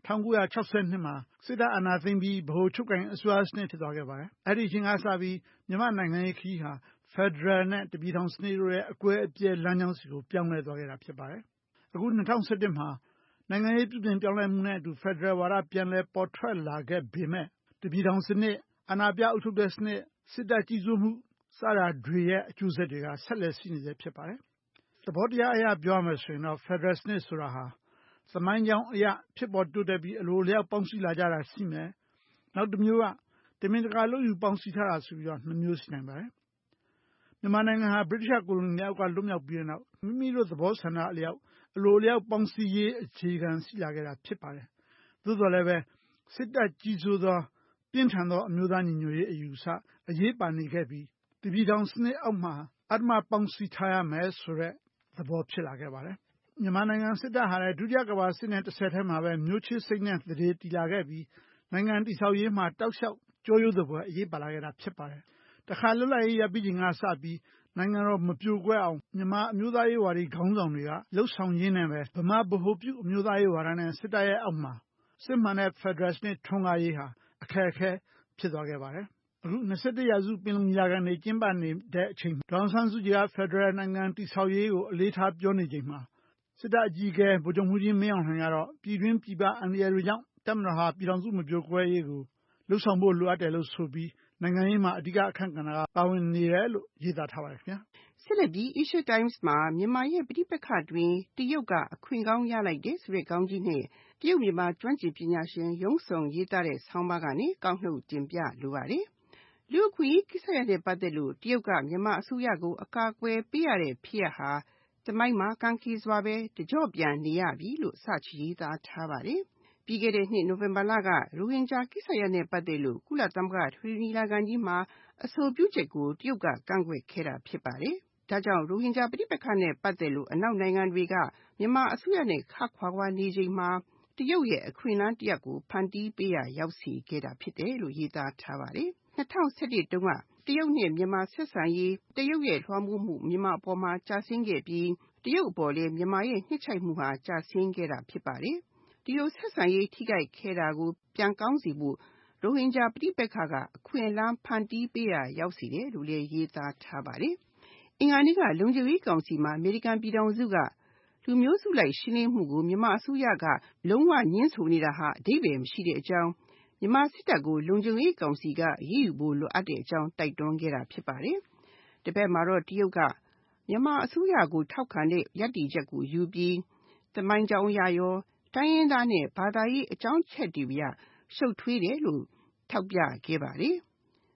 1962မှာစစ်တပ်အာဏာသိမ်းပြီးဗဟိုချုပ်ကိုင်အစိုးရစနစ်ဖြစ်သွားခဲ့ပါတယ်အဲ့ဒီအချိန်ကစပြီးမြန်မာနိုင်ငံရေးခရီးဟာ Federal နဲ့တပြည်ထောင်စနစ်တို့ရဲ့အကွဲအပြဲလမ်းကြောင်းစီကိုပြောင်းလဲသွားခဲ့တာဖြစ်ပါတယ်အခု2017မှာနိုင်ငံရေးပြုပြင်ပြောင်းလဲမှုနဲ့အတူ Federal ဝါဒပြန်လဲပေါ်ထွက်လာခဲ့ပေမဲ့တပြည်ထောင်စနစ်အာဏာပြအုပ်ချုပ်တဲ့စနစ်စစ်တပ်ကြီးစိုးမှုစတာတွေရဲ့အကျိုးဆက်တွေကဆက်လက်ရှိနေဆဲဖြစ်ပါတယ်သဘောတရားအရပြောရမယ်ဆိုရင်တော့ Federal စနစ်ဆိုတာဟာသမိုင်းကြောင်းအရဖြစ်ပေါ်တိုးတက်ပြီးအလိုအလျောက်ပေါင်းစည်းလာကြတာရှိမယ်နောက်တစ်မျိုးကတမင်တကာလို့ယူပေါင်းစည်းထားတာဆိုပြီးတော့နှစ်မျိုးရှိနိုင်ပါတယ်မြန်မာနိုင်ငံဟာဗြိတိရှ်ကိုလိုနီလက်အောက်ကလွတ်မြောက်ပြီးတဲ့နောက်မိမိတို့သဘောဆန္ဒအလျောက်အလိုအလျောက်ပေါင်းစည်းရေးအခြေခံရှိလာခဲ့တာဖြစ်ပါတယ်သို့တော်လည်းပဲစစ်တပ်ကြီးစိုးသောပြင်းထန်သောအမျိုးသားညီညွတ်ရေးအယူဆအရေးပါနေခဲ့ပြီးတပြည်ထောင်စနစ်အောက်မှာအတ္တမပေါင်းစည်းထားရမယ်ဆိုတဲ့သဘောဖြစ်လာခဲ့ပါတယ်မြန်မာနိုင်ငံစစ်တပ်ဟာလည်းဒုတိယကမ္ဘာစစ်နဲ့တစ်ဆက်တည်းမှာပဲမျိုးချစ်စိတ်နဲ့တရေတည်လာခဲ့ပြီးနိုင်ငံတည်ဆောက်ရေးမှာတောက်လျှောက်ကြောရိုးသဘောအရေးပါလာခဲ့တာဖြစ်ပါတယ်တခါလွတ်လပ်ရေးရပြီးချိန်ကစပြီးနိုင်ငံတော်မပြိုကွဲအောင်မြန်မာအမျိုးသားရေးဝါဒီခေါင်းဆောင်တွေကလှုပ်ဆောင်ရင်းနဲ့ပဲဗမာဗဟိုပြုအမျိုးသားရေးဝါဒနဲ့စစ်တပ်ရဲ့အောက်မှာစစ်မှန်တဲ့ Federal စနစ်ထွန်းကားရေးဟာအခက်အခဲဖြစ်သွားခဲ့ပါတယ်အခု21ရာစုပင်လုံညီလာခံတွေကျင်းပနေတဲ့အချိန်ဒေါ်အောင်ဆန်းစုကြည်က Federal နိုင်ငံတည်ဆောက်ရေးကိုအလေးထားပြောနေချိန်မှာစစ်တပ်အကြီးအကဲဗိုလ်ချုပ်မှူးကြီးမင်းအောင်လှိုင်ကတော့ပြည်တွင်းပြည်ပအန္တရာယ်တွေကြောင့်တပ်မတော်ဟာပြည်ထောင်စုမပြိုကွဲရေးကိုလှုပ်ဆောင်ဖို့လိုအပ်တယ်လို့ဆိုပြီးနိုင်ငံရေးမှာအဓိကအခန့်ကဏ္ဍကပါဝင်နေတယ်လို့ရေးသားထားပါတယ်ခင်ဗျာဆက်လက်ပြီး Asia Times မှာမြန်မာရဲ့ပြည်ပခတ်တွင်တရုတ်ကအခွင့်ကောင်းရလိုက်တဲ့ဆိုတဲ့ခေါင်းကြီးနဲ့တရုတ်မြန်မာကျွမ်းကျင်ပညာရှင်ရုံးဆောင်ရေးသားတဲ့ဆောင်းပါးကနေကောက်နှုတ်တင်ပြလိုပါတယ်လူ့အခွင့်အရေးကိစ္စရပ်နဲ့ပတ်သက်လို့တရုတ်ကမြန်မာအစိုးရကိုအကာအကွယ်ပေးရတဲ့ဖြစ်ရပ်ဟာသမိုင်းမှာကံခေစွာပဲတကြော့ပြန်နေရပြီလို့စချီရေးသားထားပါတယ်ပြီးခဲ့တဲ့နှစ်နိုဝင်ဘာလကရိုဟင်ဂျာကိစ္စရပ်နဲ့ပတ်သက်လို့ကုလသမဂ္ဂထွေထွေညီလာခံကြီးမှာအဆိုပြုချက်ကိုတရုတ်ကကန့်ကွက်ခဲ့တာဖြစ်ပါတယ်ဒါကြောင့်ရိုဟင်ဂျာပဋိပက္ခနဲ့ပတ်သက်လို့အနောက်နိုင်ငံတွေကမြန်မာအစိုးရနဲ့ခတ်ခွာခွာနေချိန်မှာတရုတ်ရဲ့အခွင့်အလမ်းတစ်ရပ်ကိုဖန်တီးပေးရရောက်စီခဲ့တာဖြစ်တယ်လို့ရေးသားထားပါတယ်2011တုန်းကတရုတ်နဲ့မြန်မာဆက်ဆံရေးတရုတ်ရဲ့လွှမ်းမိုးမှုမြန်မာအပေါ်မှာကျဆင်းခဲ့ပြီးတရုတ်အပေါ်လည်းမြန်မာရဲ့နှိမ့်ချမှုဟာကျဆင်းခဲ့တာဖြစ်ပါတယ်ဒီလိုဆက်ဆံရေးထိခိုက်ခဲ့တာကိုပြန်ကောင်းစီဖို့ရိုဟင်ဂျာပဋိပက္ခကအခွင့်အလမ်းဖန်တီးပေးရရောက်စီတယ်လို့လည်းရေးသားထားပါတယ်အင်္ဂါနေ့ကလုံခြုံရေးကောင်စီမှာအမေရိကန်ပြည်ထောင်စုကလူမျိုးစုလိုက်ရှင်းလင်းမှုကိုမြန်မာအစိုးရကလုံးဝညှင်းဆိုနေတာဟာအဓိပ္ပာယ်မရှိတဲ့အကြောင်းမြန်မာစစ်တပ်ကိုလုံခြုံရေးကောင်စီကအရေးယူဖို့လိုအပ်တဲ့အကြောင်းတိုက်တွန်းခဲ့တာဖြစ်ပါတယ်။တစ်ဖက်မှာတော့တရုတ်ကမြန်မာအစိုးရကိုထောက်ခံတဲ့ရပ်တည်ချက်ကိုယူပြီးသမိုင်းကြောင်းအရရောတိုင်းရင်းသားနဲ့ဘာသာရေးအကြောင်းချက်တွေအရရှုပ်ထွေးတယ်လို့ထောက်ပြခဲ့ပါတယ်။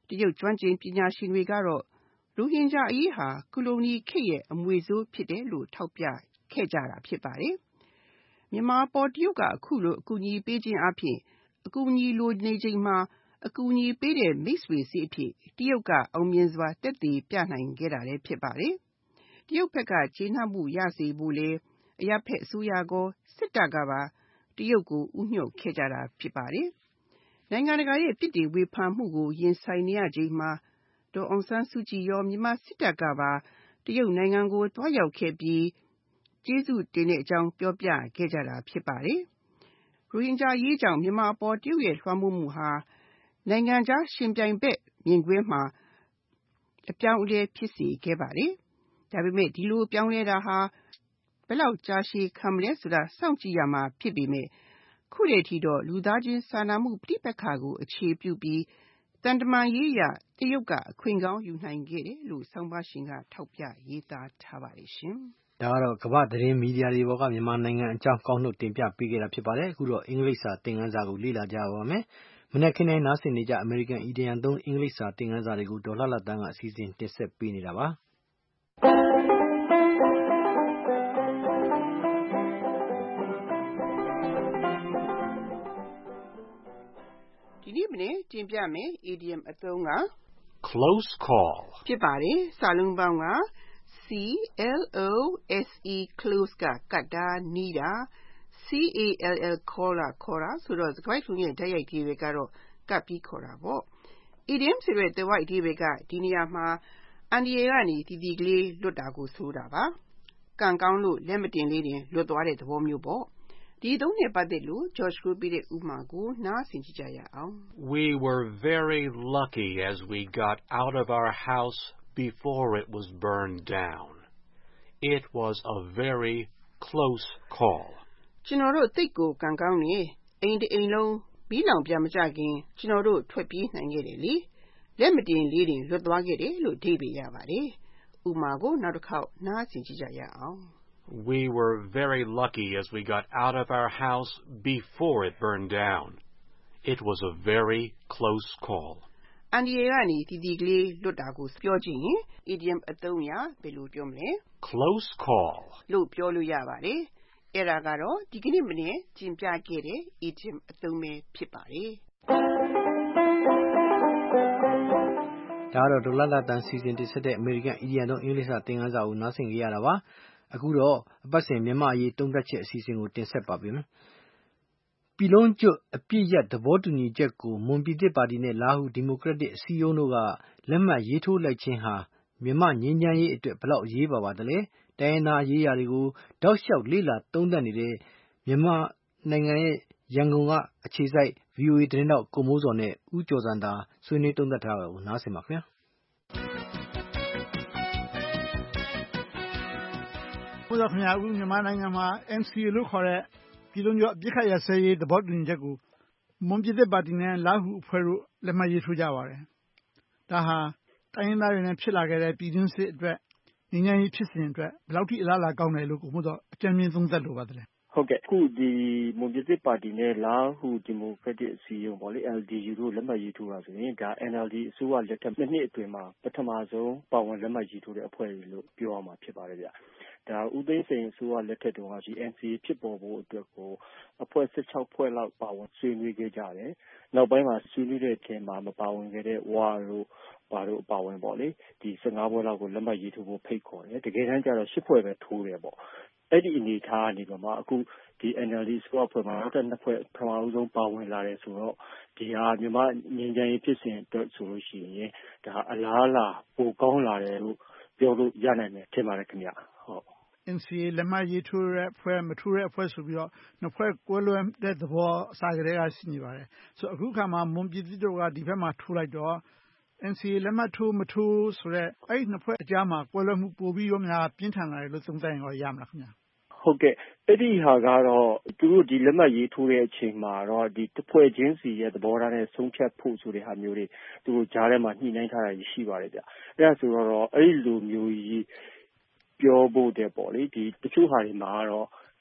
တရုတ်ကျွမ်းကျင်ပညာရှင်တွေကတော့ရိုဟင်ဂျာအရေးဟာကိုလိုနီခေတ်ရဲ့အမွေဆိုးဖြစ်တယ်လို့ထောက်ပြခဲ့ကြတာဖြစ်ပါတယ်။မြန်မာပေါ်တရုတ်ကအခုလိုအကူအညီပေးခြင်းအပြင်အကူအညီလိုနေချိန်မှာအကူအညီပေးတဲ့မိတ်ဆွေစီအဖြစ်တရုတ်ကအောင်မြင်စွာတက်တည်ပြနိုင်ခဲ့တာလည်းဖြစ်ပါတယ်။တရုတ်ဘက်ကကျေနပ်မှုရစေဖို့လေအရပ်ဖက်အစိုးရကစစ်တပ်ကပါတရုတ်ကိုဥညွှတ်ခဲ့ကြတာဖြစ်ပါတယ်။နိုင်ငံတကာရဲ့ပြည်တည်ဝေဖန်မှုကိုရင်ဆိုင်နေရချိန်မှာဒေါ်အောင်ဆန်းစုကြည်ရောမြန်မာစစ်တပ်ကပါတရုတ်နိုင်ငံကိုတွားရောက်ခဲ့ပြီးကျေးဇူးတင်တဲ့အကြောင်းပြောပြခဲ့ကြတာဖြစ်ပါတယ်။ရိုဟင်ဂျာရေးကြောင့်မြန်မာပေါ်တရုတ်ရဲ့လွှမ်းမိုးမှုဟာနိုင်ငံခြားရှင်ပြိုင်ဘက်မြင်ကွင်းမှာအပြောင်းအလဲဖြစ်စေခဲ့ပါတယ်။ဒါပေမဲ့ဒီလိုပြောင်းလဲတာဟာဘယ်လောက်ကြာရှည်ခံမလဲဆိုတာစောင့်ကြည့်ရမှာဖြစ်ပေမဲ့ခုတည်းထိတော့လူသားချင်းစာနာမှုပြိပက္ခကိုအခြေပြုပြီးတန်တမာရေးရတရုတ်ကအခွင့်ကောင်းယူနိုင်ခဲ့တယ်လို့ဆောင်းပါးရှင်ကထောက်ပြရေးသားထားပါတယ်ရှင်။ဒါကတော့ကမ္ဘာသတင်းမီဒီယာတွေပေါ်ကမြန်မာနိုင်ငံအကြောင်းကောက်နှုတ်တင်ပြပေးခဲ့တာဖြစ်ပါတယ်။အခုတော့အင်္ဂလိပ်စာသင်ခန်းစာကိုလေ့လာကြပါမယ်။မနက်ခင်းတိုင်းနားဆင်နေကြအမေရိကန်အီဒီယံသုံးအင်္ဂလိပ်စာသင်ခန်းစာတွေကိုဒေါ်လှလှသန်းကအစီအစဉ်တင်ဆက်ပေးနေတာပါ။ဒီနေ့မနေ့တင်ပြမယ် idiom အသုံးက close call ဖြစ်ပါတယ်။စာလုံးပေါင်းက C-L-O-S-E close ကကတ်တာနီးတာ C-A-L-L call ခေါ်တာဆိုတော့စကားလုံးရဲ့တိုက်ရိုက်အဓိပ္ပာယ်ကတော့ကပ်ပြီးခေါ်တာပေါ့။ idiom ဆိုတဲ့သွယ်ဝိုက်အဓိပ္ပာယ်ကဒီနေရာမှာအန္တရာယ်ကနေတည်တည်ကလေးလွတ်တာကိုဆိုတာပါ။ကံကောင်းလို့လက်မတင်လေးတင်လွတ်သွားတဲ့သဘောမျိုးပေါ့။ဒီအသုံးနဲ့ပတ်သက်လို့ George ကိုပေးတဲ့ဥပမာကိုနားဆင်ကြည့်ကြရအောင်။ We were very lucky as we got out of our house before it was burned down. It was a very close call. ကျွန်တော်တို့သိပ်ကိုကံကောင်းနေအိမ်တအိမ်လုံးမီးလောင်ပြမကြခင်ကျွန်တော်တို့ထွက်ပြေးနိုင်ခဲ့တယ်လေ။လက်မတင်လေးတင်လွတ်သွားခဲ့တယ်လို့အဓိပ္ပာယ်ရပါတယ်။ဥပမာကိုနောက်တစ်ခေါက်နားဆင်ကြည့်ကြရအောင်။ We were very lucky as we got out of our house before it burned down. It was a very close call. အန္တရာယ်ကနေတည်တည်ကလေးလွတ်တာကိုပြောကြည့်ရင် idiom အသုံးအရဘယ်လိုပြောမလဲ Close call လို့ပြောလို့ရပါတယ်။အဲ့ဒါကတော့ဒီကနေ့မနေ့ကျင်ပြခဲ့တဲ့ idiom အသုံးပဲဖြစ်ပါတယ်။ဒါကတော့ဒေါ်လှလှသန်းစီစဉ်တင်ဆက်တဲ့အမေရိကန်အီဒီယံသုံးအင်္ဂလိပ်စာသင်ခန်းစာကိုနားဆင်ကြရတာပါ။အခုတော့အပတ်စဉ်မြန်မာအရေးသုံးသပ်ချက်အစီအစဉ်ကိုတင်ဆက်ပါပြီ။ပြည်လုံးကျွတ်အပြစ်ရပ်သဘောတူညီချက်ကိုမွန်ပြည်သစ်ပါတီနဲ့လားဟူဒီမိုကရက်တစ်အစည်းအရုံးတို့ကလက်မှတ်ရေးထိုးလိုက်ခြင်းဟာမြန်မာငြိမ်းချမ်းရေးအတွက်ဘယ်လောက်အရေးပါပါသလဲ။တိုင်းရင်းသားရေးရာတွေကိုတောက်လျှောက်လေ့လာသုံးသပ်နေတဲ့မြန်မာနိုင်ငံရဲ့ရန်ကုန်ကအခြေစိုက် VOA သတင်းတောက်ကိုမိုးစော်နဲ့ဦးကျော်ဇံသာဆွေးနွေးသုံးသပ်ထားတာကိုနားဆင်ပါခင်ဗျာ။ဘုရားခင်ဗျာအခုမြန်မာနိုင်ငံမှာ NCA လို့ခေါ်တဲ့ပြည်လုံးကျွတ်အပြစ်ခတ်ရစဲရေးသဘောတူညီချက်ကိုမွန်ပြည်သစ်ပါတီနဲ့လားဟူအဖွဲ့တို့လက်မှတ်ရေးထိုးကြပါတယ်။ဒါဟာတိုင်းရင်းသားတွေနဲ့ဖြစ်လာခဲ့တဲ့ပြည်တွင်းစစ်အတွက်ငြိမ်းချမ်းရေးဖြစ်စဉ်အတွက်ဘယ်လောက်ထိအလားအလာကောင်းတယ်လို့ကိုမို့တော့အကြံဉာဏ်သုံးသပ်လိုပါသလဲ။ဟုတ်ကဲ့အခုဒီမွန်ပြည်သစ်ပါတီနဲ့လားဟူဒီမိုကရက်တစ်အစည်းအရုံးပေါ့လေ LDU တို့လက်မှတ်ရေးထိုးတာဆိုရင်ဒါ NLD အစိုးရလက်ထက်နှစ်အတွင်းမှာပထမဆုံးပါဝင်လက်မှတ်ရေးထိုးတဲ့အဖွဲ့တွေလို့ပြောရမှာဖြစ်ပါတယ်ဗျ။ဒါဦးသိန်းစိန်အစိုးရလက်ထက်တုန်းကဒီ NCA ဖြစ်ပေါ်ဖို့အတွက်ကိုအဖွဲ့16ဖွဲ့လောက်ပါဝင်ဆွေးနွေးခဲ့ကြတယ်။နောက်ပိုင်းမှာဆွေးနွေးတဲ့အချိန်မှာမပါဝင်ခဲ့တဲ့ဝါတို့ဘာတို့ပါဝင်ပေါ့လေဒီ15ဖွဲ့လောက်ကိုလက်မှတ်ရေးထိုးဖို့ဖိတ်ခေါ်တယ်။တကယ်တမ်းကျတော့10ဖွဲ့ပဲထိုးတယ်ပေါ့။အဲ့ဒီအနေထားကနေတော့မှအခုဒီ NLD အစိုးရဖွဲ့မှာနောက်ထပ်2ဖွဲ့ပထမဆုံးပါဝင်လာတယ်ဆိုတော့ဒီဟာမြန်မာငြိမ်းချမ်းရေးဖြစ်စဉ်အတွက်ဆိုလို့ရှိရင်ဒါအလားလာပိုကောင်းလာတယ်လို့ပြောလို့ရနိုင်တယ်ထင်ပါတယ်ခင်ဗျဟုတ် NCA လက်မှတ်ရေးထိုးတဲ့အဖွဲ့မထိုးတဲ့အဖွဲ့ဆိုပြီးတော့နှစ်ဖွဲ့ကွဲလွဲတဲ့သဘောအစကတည်းကရှိနေပါတယ်ဆိုတော့အခုခါမှာမွန်ပြည်သစ်တို့ကဒီဘက်မှာထိုးလိုက်တော့ NCA လက်မှတ်ထိုးမထိုးဆိုတော့အဲ့ဒီနှစ်ဖွဲ့အကြားမှာကွဲလွဲမှုပိုပြီးတော့များပြင်းထန်လာတယ်လို့သုံးသပ်ရင်ရမလားခင်ဗျာဟုတ်ကဲ့အဲ့ဒီဟာကတော့သူတို့ဒီလက်မှတ်ရေးထိုးတဲ့အချိန်မှာတော့ဒီတစ်ဖွဲ့ချင်းစီရဲ့သဘောထားနဲ့ဆုံးဖြတ်ဖို့ဆိုတဲ့ဟာမျိုးတွေသူတို့ကြားထဲမှာညှိနှိုင်းထားတာရှိပါတယ်ဗျအဲ့ဒါဆိုတော့အဲ့ဒီလိုမျိုးကြီးပြောဖို့တဲ့ပေါ့လေဒီတချို့ဟာတွေမှာတော့ဒီ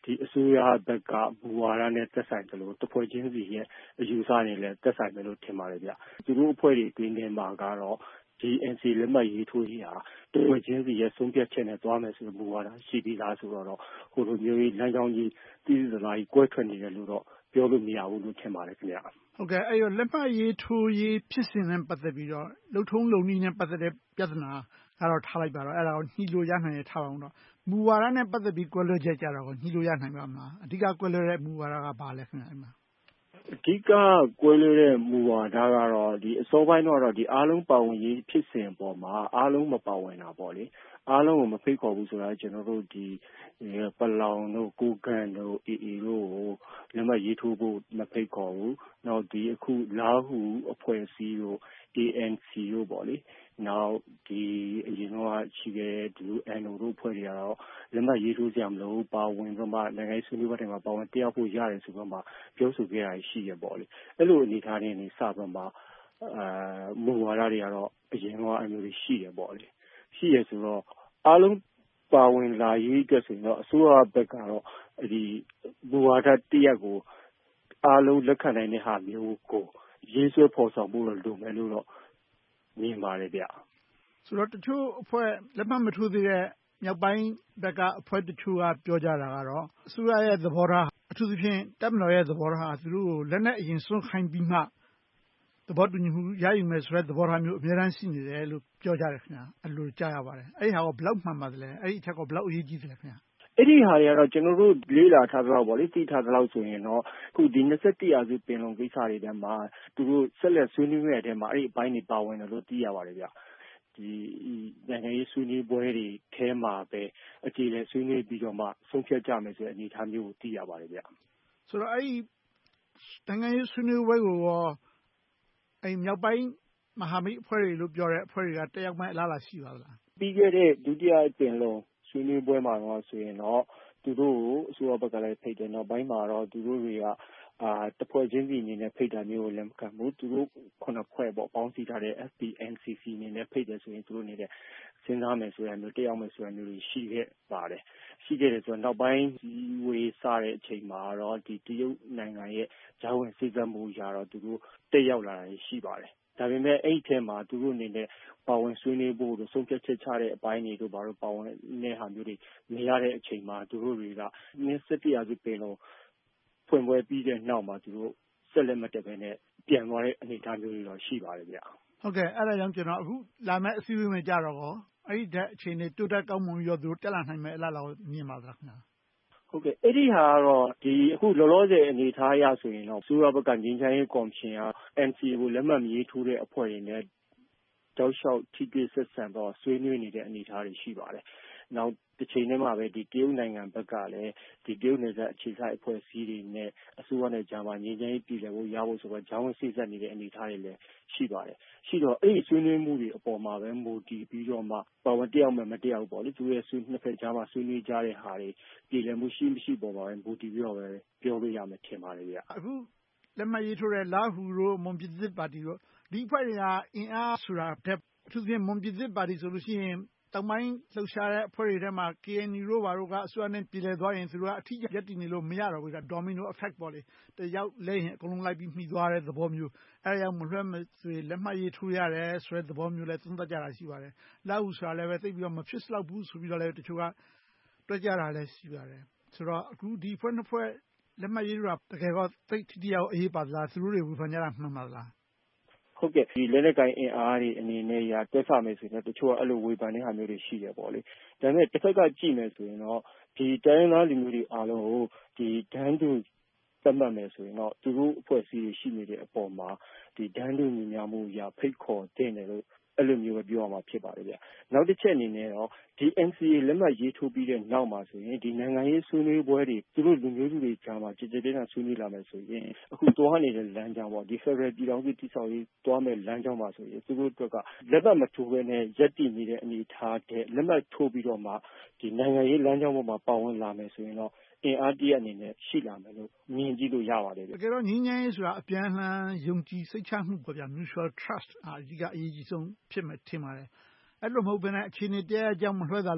ဒီအစိုးရဘက်ကမူဝါဒနဲ့သက်ဆိုင်တယ်လို့တစ်ဖွဲ့ချင်းစီရဲ့အယူဆနဲ့လည်းသက်ဆိုင်တယ်လို့ထင်ပါတယ်ဗျသူတို့အဖွဲ့တွေအတွင်းထဲမှာကတော့ဒီ NCA လက်မှတ်ရေးထိုးရေးဟာတစ်ဖွဲ့ချင်းစီရဲ့ဆုံးဖြတ်ချက်နဲ့သွားမယ်ဆိုတဲ့မူဝါဒရှိပြီးသားဆိုတော့ဟိုလိုမျိုးလမ်းကြောင်းကြီးတည်တည်လာကြီးကွဲထွက်နေတယ်လို့တော့ပြောလို့မရဘူးလို့ထင်ပါတယ်ခင်ဗျဟုတ်ကဲ့အဲ့တော့လက်မှတ်ရေးထိုးရေးဖြစ်စဉ်နဲ့ပတ်သက်ပြီးတော့လုံထုံးလုံနည်းနဲ့ပတ်သက်တဲ့ပြဿနာကတော့ထားလိုက်ပါတော့အဲ့ဒါကိုညှိလို့ရနိုင်ရထားအောင်တော့မူဝါဒနဲ့ပတ်သက်ပြီးကွဲလွဲချက်ကြတော့ညှိလို့ရနိုင်ပါမလားအဓိကကွဲလွဲတဲ့မူဝါဒကဘာလဲခင်ဗျအဲ့မှာအဓိကကွဲလွဲတဲ့မူဝါဒကတော့ဒီအစောပိုင်းတော့ဒီအားလုံးပါဝင်ရေးဖြစ်စဉ်ပေါ်မှာအားလုံးမပါဝင်တာပေါ့လေအားလုံးကိုမဖိတ်ခေါ်ဘူးဆိုတာကျွန်တော်တို့ဒီပလောင်တို့ကိုကန်တို့အေတို့ကိုလက်မှတ်ရေးထိုးဖို့မဖိတ်ခေါ်ဘူးနောက်ဒီအခုလာဟုအဖွဲ့အစည်းတို့ ANC တို့ပေါ့လေနောက်ဒီအရင်ကရှိခဲ့ဒီ NO တို့ဖွဲ့တွေကတော့လက်မှတ်ရေးထိုးကြမလို့ပါဝင်တော့မှနိုင်ငံရေးဆွေးနွေးပွဲတွေမှာပါဝင်တရားဖို့ရတယ်ဆိုတော့မှပြောဆိုခဲ့ရရှိရပေါ့လေအဲ့လိုအနေထားနဲ့နေစတော့မှမူဝါဒတွေကတော့အရင်ကအမျိုးတွေရှိရပေါ့လေရှိရဆိုတော့အားလုံးပါဝင်လာရေးအတွက်ဆိုတော့အစိုးရဘက်ကတော့ဒီမူဝါဒတရက်ကိုအားလုံးလက်ခံနိုင်တဲ့ဟာမျိုးကိုရေးဆွဲဖော်ဆောင်ဖို့လိုမယ်လို့တော့မြင်ပါတယ်ဗျဆိုတော့တချို့အဖွဲ့လက်မှတ်မထိုးသေးတဲ့မြောက်ပိုင်းဘက်ကအဖွဲ့တချို့ကပြောကြတာကတော့အစိုးရရဲ့သဘောထားအထူးသဖြင့်တပ်မတော်ရဲ့သဘောထားသူတို့ကိုလက်နက်အရင်စွန့်ခိုင်းပြီးမှသဘောတူညီမှုရယူမယ်ဆိုတဲ့သဘောထားမျိုးအများအားရှိနေတယ်လို့ပြောကြတယ်ခင်ဗျာအဲ့လိုကြားရပါတယ်အဲ့ဒီဟာကဘယ်လောက်မှန်ပါသလဲအဲ့ဒီအချက်ကဘယ်လောက်အရေးကြီးသလဲခင်ဗျာအဲ့ဒီဟာတွေကတော့ကျွန်တော်တို့လေးလာထားတော့ဗောလေသိထားတော့ဆိုရင်တော့အခုဒီ21ရာစုပင်လုံကိစ္စတွေထဲမှာသူတို့ဆက်လက်ဆွေးနွေးမယ့်အထဲမှာအဲ့ဒီအပိုင်းတွေပါဝင်တယ်လို့သိရပါတယ်ဗျဒီနိုင်ငံရေးဆွေးနွေးပွဲတွေထဲမှာပဲအခြေအနေဆွေးနွေးပြီးတော့မှဆုံးဖြတ်ကြမယ်ဆိုတဲ့အနေအထားမျိုးကိုသိရပါတယ်ဗျဆိုတော့အဲ့ဒီနိုင်ငံရေးဆွေးနွေးပွဲကိုရောအဲ့မြောက်ပိုင်းမဟာမိတ်အဖွဲ့တွေလို့ပြောတဲ့အဖွဲ့တွေကတက်ရောက်မဲ့အလားအလာရှိပါသလားပြီးခဲ့တဲ့ဒုတိယပင်လုံဆွေးနွေးပွဲမှာတော့ဆိုရင်တော့သူတို့ကိုအစိုးရဘက်ကလည်းဖိတ်တယ်နောက်ပိုင်းမှာတော့သူတို့တွေကတဖွဲ့ချင်းစီအနေနဲ့ဖိတ်တာမျိုးကိုလည်းမခံဘူးသူတို့9ဖွဲ့ပေါ့ပေါင်းစည်းထားတဲ့ FPNCC အနေနဲ့ဖိတ်တယ်ဆိုရင်သူတို့အနေနဲ့စဉ်းစားမယ်ဆိုရမျိုးတက်ရောက်မယ်ဆိုရမျိုးရှိခဲ့ပါတယ်ရှိခဲ့တယ်ဆိုတော့နောက်ပိုင်းဝေးစားတဲ့အချိန်မှာတော့ဒီတရုတ်နိုင်ငံရဲ့ဂျာဝင်စိတ်သက်မှုကြတော့သူတို့တက်ရောက်လာတာရှိပါတယ်ဒါပေမဲ့အဲ့ဒီထဲမှာသူတို့အနေနဲ့ပါဝင်ဆွေးနွေးဖို့တို့ဆုံးဖြတ်ချက်ချတဲ့အပိုင်းတွေတို့ဘာလို့ပါဝင်တဲ့ဟာမျိုးတွေနေရတဲ့အချိန်မှာသူတို့တွေက21ရာစုပင်လုံဖွင့်ပွဲပြီးတဲ့နောက်မှာသူတို့ဆက်လက်မတက်ဘဲနဲ့ပြန်သွားတဲ့အနေအထားမျိုးတွေတော့ရှိပါတယ်ဗျဟုတ်ကဲ့အဲ့ဒါကြောင့်ကျွန်တော်အခုလာမယ့်အစည်းအဝေးမှာကြတော့အဲ့ဒီအခြေအနေတိုးတက်ကောင်းမွန်ပြီးတော့သူတို့တက်လာနိုင်မယ်အလားအလာကိုမြင်ပါသလားခင်ဗျာဟုတ်ကဲ့အဲ့ဒီဟာကတော့ဒီအခုလောလောဆယ်အနေထားအရဆိုရင်တော့စိုးရဘက်ကငင်းချမ်းရေးကော်မရှင်က NCA ကိုလက်မှတ်မရေးထိုးတဲ့အဖွဲ့တွေနဲ့တောက်လျှောက်ထိတွေ့ဆက်ဆံတော့ဆွေးနွေးနေတဲ့အနေအထားတွေရှိပါတယ်။နောက်တစ်ချိန်တည်းမှာပဲဒီတရုတ်နိုင်ငံဘက်ကလည်းဒီတရုတ်နယ်စပ်အခြေစိုက်အဖွဲ့အစည်းတွေနဲ့အစိုးရနဲ့ကြားမှာငြိမ်းချမ်းရေးပြည်လည်ဖို့ရဖို့ဆိုတော့ဂျောင်းဝင်စိတ်ဆက်နေတဲ့အနေအထားတွေလည်းရှိပါတယ်။ရှိတော့အဲ့ဒီဆွေးနွေးမှုတွေအပေါ်မှာပဲမူတည်ပြီးတော့မှပါဝင်တက်ရောက်မယ်မတက်ရောက်ပေါ့လေသူရဲ့နှစ်ဖက်ကြားမှာဆွေးနွေးကြတဲ့ဟာတွေပြည်လည်မှုရှိမရှိပေါ်မှာပဲမူတည်ပြီးတော့ပဲပြောလို့ရမယ်ထင်ပါတယ်ဗျ။အခုလက်မှတ်ရေးထိုးတဲ့လာဟူတို့မွန်ပြည်သစ်ပါတီတို့ဒီအဖွဲ့တွေကအင်အားဆိုတာအထူးသဖြင့်မွန်ပြည်သစ်ပါတီဆိုလို့ရှိရင်တောင်ပိုင်းလှုပ်ရှားတဲ့အဖွဲ့တွေထဲမှာ KNU တို့ဘာတို့ကအစိုးရနဲ့ပြည်လည်သွားရင်သူတို့ကအထီးကျန်ရပ်တည်နေလို့မရတော့ဘူး။ Domino effect ပေါ့လေ။တယောက်လဲရင်အကုန်လုံးလိုက်ပြီးမှီသွားတဲ့သဘောမျိုးအဲဒါကြောင့်မလွှဲမသွေလက်မှတ်ရေးထိုးရတယ်ဆိုတဲ့သဘောမျိုးလဲသုံးသပ်ကြတာရှိပါတယ်။လာဟူဆိုတာလည်းပဲသိပြီးတော့မဖြစ်လောက်ဘူးဆိုပြီးတော့လည်းတချို့ကတွက်ကြတာလည်းရှိပါတယ်။ဆိုတော့အခုဒီဖွဲ့နှစ်ဖွဲ့လက်မှတ်ရေးထိုးတာတကယ်တော့သိထိတိရောက်အရေးပါသလားသူတို့တွေဝေဖန်ကြတာမှန်ပါသလားဟုတ်ကဲ့ဒီလက်နက်ကိုင်အင်အားတွေအနေနဲ့ရတွက်ဆမယ်ဆိုရင်တချို့ကအဲ့လိုဝေဖန်တဲ့ဟာမျိုးတွေရှိရပေါ့လေဒါပေမဲ့တစ်ဖက်ကကြည့်မယ်ဆိုရင်တော့ဒီတိုင်းရင်းသားလူမျိုးတွေအားလုံးကိုဒီဒန်းတူသတ်မှတ်မယ်ဆိုရင်တော့သူတို့အဖွဲ့အစည်းတွေရှိနေတဲ့အပေါ်မှာဒီဒန်းတူညီမျှမှုရဖိတ်ခေါ်တဲ့တယ်လို့အဲ့လိုမျိုးပဲပြောရမှာဖြစ်ပါတယ်ဗျ။နောက်တစ်ချက်အနေနဲ့တော့ဒီ NCA လက်မှတ်ရေးထိုးပြီးတဲ့နောက်မှာဆိုရင်ဒီနိုင်ငံရေးဆွေးနွေးပွဲတွေသူတို့လူမျိုးစုတွေကြားမှာကြည်ကြည်တင်းတင်းဆွေးနွေးလာမယ်ဆိုရင်အခုသွားနေတဲ့လမ်းကြောင်းပေါ့ဒီ Federal ပြည်ထောင်စုတည်ဆောက်ရေးသွားမယ့်လမ်းကြောင်းမှာဆိုရင်သူတို့အတွက်ကလက်မှတ်မထိုးဘဲနဲ့ရပ်တည်နေတဲ့အနေအထားတဲ့လက်မှတ်ထိုးပြီးတော့မှဒီနိုင်ငံရေးလမ်းကြောင်းပေါ်မှာပါဝင်လာမယ်ဆိုရင်တော့အင်အားတရက်အနေနဲ့ရှိလာမယ်လို့မြင်ကြည့်လို့ရပါတယ်တကယ်တော့ငြိမ်းချမ်းရေးဆိုတာအပြန်အလှန်ယုံကြည်စိတ်ချမှုပေါ့ဗျာ mutual trust အဓိကအရေးကြီးဆုံးဖြစ်မယ်ထင်ပါတယ်အဲ့လိုမဟုတ်ဘဲနဲ့အခြေအနေတရားကြောင်းမလွှဲတာလို့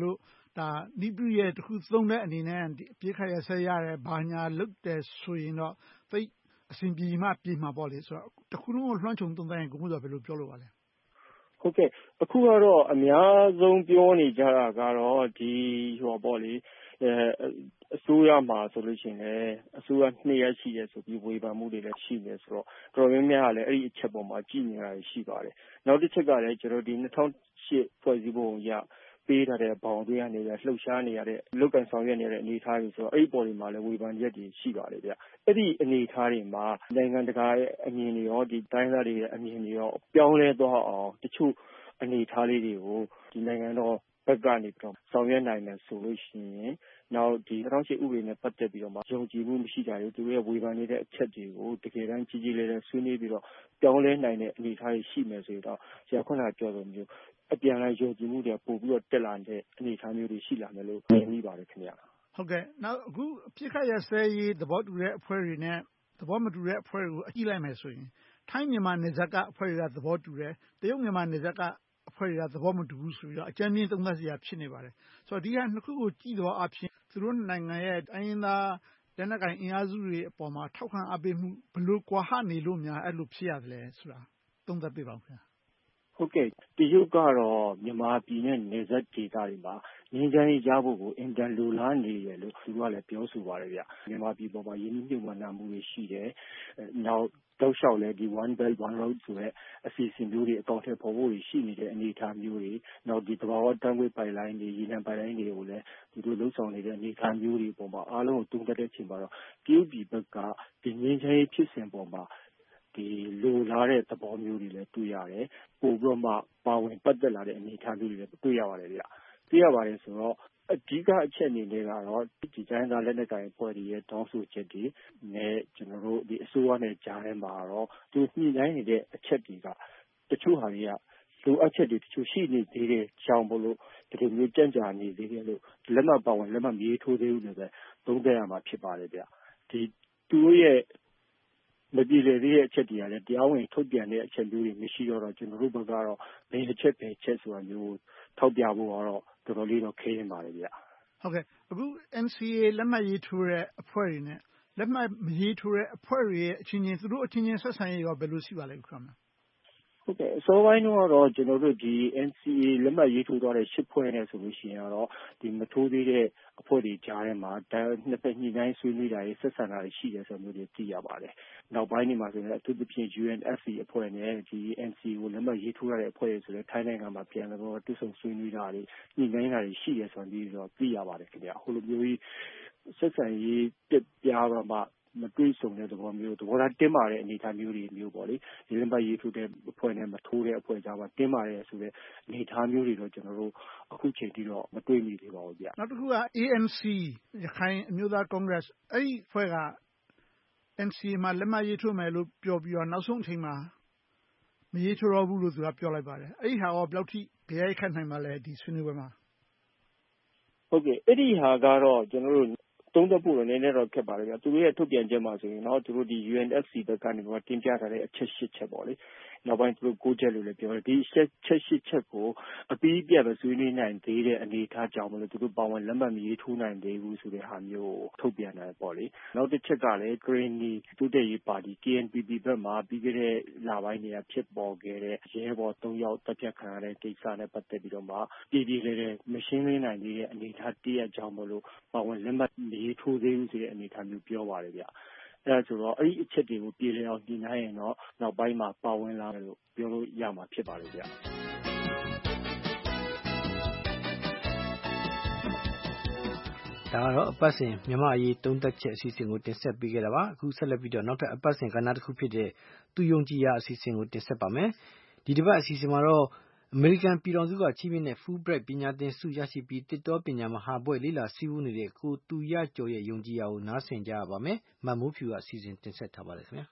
ဒါနိပရိရဲ့တစ်ခုသုံးတဲ့အနေနဲ့ဒီအပြစ်ခတ်ရဆက်ရတယ်ဘာညာလုပ်တယ်ဆိုရင်တော့သိအစဉ်ပြေမှပြေမှာပေါ့လေဆိုတော့တစ်ခုလုံးကိုလွှမ်းခြုံသုံးသပ်ရင်ကိုမှုဆိုဘယ်လိုပြောလို့ပါလဲဟုတ်ကဲ့အခုကတော့အများဆုံးပြောနေကြတာကတော့ဒီပေါ့လေအစိုးရမှာဆိုလို့ရှိရင်လည်းအစိုးရ2ရက်ရှိတယ်ဆိုပြီးဝေဖန်မှုတွေလည်းရှိနေဆိုတော့တော်တော်များများလည်းအဲ့ဒီအချက်ပေါ်မှာကြည်နေတာရှိပါတယ်နောက်တစ်ချက်ကလည်းကျွန်တော်ဒီ2008ဖွဲ့စည်းပုံရပေးထားတဲ့ဘောင်တွေကနေလည်းလှုပ်ရှားနေရတဲ့လုတ်ကန်ဆောင်ရွက်နေတဲ့အနေအထားတွေဆိုတော့အဲ့ဒီပေါ်တွေမှာလည်းဝေဖန်ချက်တွေရှိပါတယ်ဗျအဲ့ဒီအနေအထားတွေမှာနိုင်ငံတကာရဲ့အမြင်တွေရောဒီတိုင်းသားတွေရဲ့အမြင်တွေရောပြောင်းလဲသွားအောင်တချို့အနေအထားလေးတွေကိုဒီနိုင်ငံတော်ဘက်ကနေပြီးတော့ဆောင်ရွက်နိုင်မယ်ဆိုလို့ရှိရင်နောက်ဒီ2008ဥပဒေနဲ့ပတ်သက်ပြီးတော့မှယုံကြည်မှုမရှိကြဘူးသူတို့ရဲ့ဝေဖန်နေတဲ့အချက်တွေကိုတကယ်တမ်းကြီးကြီးလေးလေးဆွေးနွေးပြီးတော့ပြောင်းလဲနိုင်တဲ့အနေအထားတွေရှိမယ်ဆိုတော့ဆရာခုနပြောလိုမျိုးအပြန်အလှန်ယုံကြည်မှုတွေပို့ပြီးတော့တက်လာတဲ့အနေအထားမျိုးတွေရှိလာမယ်လို့မြင်မိပါတယ်ခင်ဗျာဟုတ်ကဲ့နောက်အခုအပြစ်ခတ်ရစဲရေးသဘောတူတဲ့အဖွဲ့တွေနဲ့သဘောမတူတဲ့အဖွဲ့တွေကိုအကြည့်လိုက်မယ်ဆိုရင်ထိုင်းမြန်မာနယ်စပ်ကအဖွဲ့တွေကသဘောတူတယ်တရုတ်မြန်မာနယ်စပ်ကအဖွဲ့တွေကသဘောမတူဘူးဆိုပြီးတော့အကြမ်းမြင့်သုံးသပ်စရာဖြစ်နေပါတယ်ဆိုတော့ဒီဟာနှစ်ခုကိုကြည့်တော့အဖြစ်သူတို့နိုင်ငံရဲ့တိုင်းရင်းသားလက်နက်ကိုင်အင်အားစုတွေအပေါ်မှာထောက်ခံအားပေးမှုဘလို့ကွာဟနေလို့များအဲ့လိုဖြစ်ရတယ်ဆိုတာသုံးသပ်ပြပါဦးခင်ဗျာဟုတ်ကဲ့တရုတ်ကတော့မြန်မာပြည်နဲ့နယ်စပ်ဒေသတွေမှာငြိမ်းချမ်းရေးရဖို့ကိုအင်တန်လိုလားနေတယ်လို့သူကလည်းပြောဆိုပါတယ်ဗျမြန်မာပြည်ပေါ်မှာယင်းနှိမ့်ညွှန်မှုတွေရှိတယ်နောက်တောက်လျှောက်လဲဒီ One Belt One Road ဆိုတဲ့အစီအစဉ်မျိုးတွေအကောင့်ထဲပေါ်ဖို့ရှိနေတဲ့အနေအထားမျိုးတွေနောက်ဒီသဘာဝတန်းခွေပိုင်လိုင်းတွေရေနံပိုင်လိုင်းတွေကိုလည်းသူတို့လှုပ်ဆောင်နေတဲ့အနေအထားမျိုးတွေပေါ်မှာအားလုံးကိုတုံ့တက်တဲ့အချိန်မှာတော့တရုတ်ပြည်ဘက်ကဒီငြိမ်းချမ်းရေးဖြစ်စဉ်ပေါ်မှာဒီလိုလားတဲ့သဘောမျိုးတွေလည်းတွေ့ရတယ်ပို့ပြီးတော့မှပါဝင်ပတ်သက်လာတဲ့အနေအထားမျိုးတွေလည်းတွေ့ရပါတယ်ဗျတွေ့ရပါတယ်ဆိုတော့အဓိကအချက်အနေနဲ့ကတော့ဒီတိုင်းသားလက်နက်ကိုင်အဖွဲ့တွေရဲ့တောင်းဆိုချက်တွေနဲ့ကျွန်တော်တို့ဒီအစိုးရနဲ့ကြားထဲမှာတော့သူညှိနှိုင်းနေတဲ့အချက်တွေကတချို့ဟာတွေကလိုအပ်ချက်တွေတချို့ရှိနေသေးတယ်ကြောင်းလို့ဒီလိုမျိုးကြံ့ကြာနေသေးတယ်လို့လက်မှတ်ပါဝင်လက်မှတ်ရေးထိုးသေးဘူးလို့ပဲသုံးသပ်ရမှာဖြစ်ပါတယ်ဗျဒီသူတို့ရဲ့မပြည်လေသေးတဲ့အချက်တွေကလည်းတရားဝင်ထုတ်ပြန်တဲ့အချက်မျိုးတွေမရှိတော့ကျွန်တော်တို့ဘက်ကတော့ဘယ်တစ်ချက်ဆိုတာမျိုးထောက်ပြဖို့ကတော့တော်တော်လေးတော့ခဲရင်ပါတယ်ဗျဟုတ်ကဲ့အခု NCA လက်မှတ်ရေးထိုးတဲ့အဖွဲ့တွေနဲ့လက်မှတ်မရေးထိုးတဲ့အဖွဲ့တွေရဲ့အချင်းချင်းသူတို့အချင်းချင်းဆက်ဆံရေးရောဘယ်လိုရှိပါလဲခင်ဗျာဟုတ်ကဲ့အစောပိုင်းတော့ကျွန်တော်တို့ဒီ NCA လက်မှတ်ရေးထိုးသွားတဲ့10ဖွဲ့နဲ့ဆိုလို့ရှိရင်တော့ဒီမထိုးသေးတဲ့အဖွဲ့တွေကြားထဲမှာနှစ်ဖက်ညှိနှိုင်းဆွေးနွေးတာတွေဆက်ဆံတာတွေရှိတယ်ဆိုမျိုးတွေသိရပါတယ်။နောက်ပိုင်းတွေမှာဆိုရင်အထူးသဖြင့် UNFC အဖွဲ့နဲ့ဒီ NCA ကိုလက်မှတ်ရေးထိုးရတဲ့အဖွဲ့တွေဆိုလည်းထိုင်းနိုင်ငံမှာပြန်တော့တွဆုံဆွေးနွေးတာတွေညှိနှိုင်းတာတွေရှိတယ်ဆိုပြီးတော့သိရပါတယ်ခင်ဗျ။ဟိုလိုမျိုးကြီးဆက်ဆံရေးပြားတော့မှမတွေ့ဆုံတဲ့သဘောမျိုးသဘောထားတင်းမာတဲ့အနေအထားမျိုးတွေမျိုးပေါ့လေဒီလက်မှတ်ရေးထိုးတဲ့အဖွဲ့နဲ့မထိုးတဲ့အဖွဲ့ကြားမှာတင်းမာတဲ့ဆိုတဲ့အနေအထားမျိုးတွေတော့ကျွန်တော်တို့အခုချိန်ထိတော့မတွေ့မိသေးပါဘူးဗျနောက်တစ်ခုက ANC ရခိုင်အမျိုးသားကွန်ဂရက်အဲ့ဒီအဖွဲ့က NCA မှာလက်မှတ်ရေးထိုးမယ်လို့ပြောပြီးတော့နောက်ဆုံးအချိန်မှာမရေးထိုးတော့ဘူးလို့သူကပြောလိုက်ပါတယ်အဲ့ဒီဟာရောဘယ်လောက်ထိကြရိုက်ခတ်နိုင်ပါလဲဒီဆွေးနွေးပွဲမှာဟုတ်ကဲ့အဲ့ဒီဟာကတော့ကျွန်တော်တို့သုံးသပ်ဖို့လည်းနည်းနည်းတော့ခက်ပါတယ်ဗျာသူတို့ရဲ့ထုတ်ပြန်ချက်မှာဆိုရင်တော့သူတို့ဒီ UNFC ဘက်ကနေတော့တင်ပြထားတဲ့အချက်၈ချက်ပေါ့လေနောက်ပိုင်းသူတို့9ချက်လို့လည်းပြောတယ်ဒီချက်8ချက်ကိုအပြီးအပြတ်ပဲဆွေးနွေးနိုင်သေးတဲ့အနေအထားကြောင့်မလို့သူတို့ပါဝင်လက်မှတ်မရေးထိုးနိုင်သေးဘူးဆိုတဲ့ဟာမျိုးထုတ်ပြန်တယ်ပေါ့လေနောက်တစ်ချက်ကလည်း Greeny တိုးတက်ရေးပါတီ KNPP ဘက်မှာပြီးခဲ့တဲ့လပိုင်းတွေကဖြစ်ပေါ်ခဲ့တဲ့ရဲဘော်3ယောက်တပ်ဖြတ်ခံရတဲ့ကိစ္စနဲ့ပတ်သက်ပြီးတော့မှပြည်ပြည်လေးမရှင်းလင်းနိုင်သေးတဲ့အနေအထားတရကြောင့်မလို့ပါဝင်လက်မှတ်ရေးထိုးသေးဘူးဆိုတဲ့အနေအထားမျိုးပြောပါတယ်ဗျအဲဒါဆိုတော့အဲ့ဒီအချက်တွေကိုပြည်လည်အောင်ညှိနှိုင်းရင်တော့နောက်ပိုင်းမှာပါဝင်လာတယ်လို့ပြောလို့ရမှာဖြစ်ပါတယ်ဗျဒါကတော့အပတ်စဉ်မြန်မာအရေးသုံးသက်ချက်အစီအစဉ်ကိုတင်ဆက်ပေးခဲ့တာပါအခုဆက်လက်ပြီးတော့နောက်ထပ်အပတ်စဉ်ကဏ္ဍတစ်ခုဖြစ်တဲ့သူယုံကြည်ရာအစီအစဉ်ကိုတင်ဆက်ပါမယ်ဒီတစ်ပတ်အစီအစဉ်မှာတော့အမေရိကန်ပြည်ထောင်စုကချီးမြှင့်တဲ့ Fulbright ပညာသင်ဆုရရှိပြီးတစ်တောပညာမဟာဘွဲ့လေ့လာစည်းဝေးနေတဲ့ကိုသူရကျော်ရဲ့ယုံကြည်ရာကိုနားဆင်ကြရပါမယ်။မမိုးဖြူကအစီအစဉ်တင်ဆက်ထားပါတယ်ခင်ဗျာ။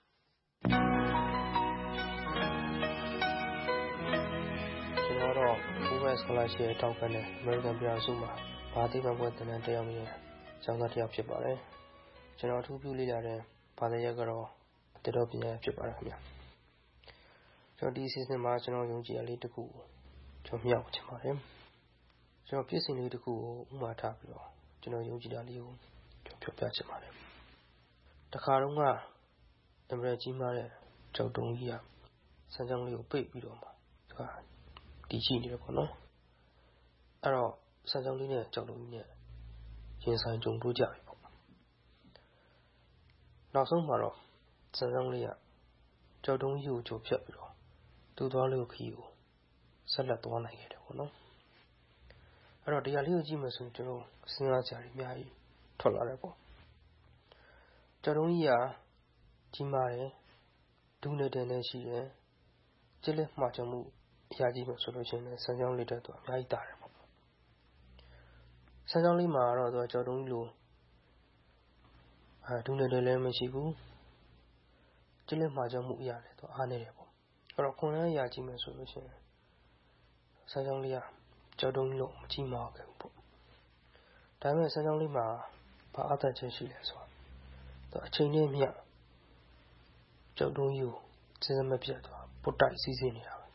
ကျွန်တော်တော့ Fulbright Scholarship တောင်းခံတဲ့အမေရိကန်ပြည်ထောင်စုမှာဘာသိပ္ပံဘွဲ့သင်တန်းတက်ရောက်နေတဲ့ကျောင်းသားတစ်ယောက်ဖြစ်ပါတယ်။ကျွန်တော်အထူးပြုလေ့လာတဲ့ဘာသာရပ်ကတော့တစ်တောပညာဖြစ်ပါတယ်ခင်ဗျာ။ကျွန်တော်ဒီအစီအစဉ်မှာကျွန်တော်ယုံကြည်ရာလေးတစ်ခုကျွန်တော်မျှဝေချင်ပါတယ်။ကျွန်တော်ပြည့်စင်လေးတစ်ခုကိုဥမာထားပြီးတော့ကျွန်တော်ယုံကြည်တာလေးကိုပြောပြချင်ပါတယ်တခါတော့ကအမရကြီးမားတဲ့ကြောက်တုံးကြီးကစမ်းကြောင်းလေးကိုပိတ်ပြီးတော့မှသူကတီးချိနေတယ်ပေါ့နော်အဲ့တော့စမ်းကြောင်းလေးနဲ့ကြောက်တုံးကြီးနဲ့ရင်ဆိုင်ကြုံတွေ့ကြပြီပေါ့နောက်ဆုံးမှာတော့စမ်းကြောင်းလေးကကြောက်တုံးကြီးကိုချိုးဖြတ်ပြီးတော့သူ့သွားလို့ခီးကိုဆက်လက်သွားနိုင်ခဲ့တယ်ပေါ့နော်အဲ့တော့တရားလေးကိုကြည့်မယ်ဆိုရင်ကျွန်တော်စဉ်းစားကြရအများကြီးထွက်လာတယ်ပေါ့ကြောက်တုံးကြီးကကြီးမားတယ်ဒူးနေတဲ့နဲ့ရှိတယ်ကျစ်လက်မှားချမှုအရာကြီးပဲဆိုလို့ရှိရင်စမ်းကြောင်းလေးတက်တော့အများကြီးတာတယ်ပေါ့စမ်းကြောင်းလေးမှာတော့သူကကြောက်တုံးကြီးလိုဒူးနေတဲ့လည်းမရှိဘူးကျစ်လက်မှားချမှုအရာလည်းသူအားနေတယ်ပေါ့အဲ့တော့ခွန်လန်းအရာကြီးမယ်ဆိုလို့ရှိရင်စမ်းကြောင်းလေးကကြောက်တုံးကြီးလို့မကြီးမားခဲ့ဘူးပေါ့ဒါပေမဲ့စမ်းကြောင်းလေးမှာဘာအသက်ချင်းရှိလဲဆိုတော့အချိန်နဲ့မျှကြောက်တုံးကြီးကိုစဉ်းမပြတ်သွားပုတ်တိုက်စီးစီးနေတာပဲ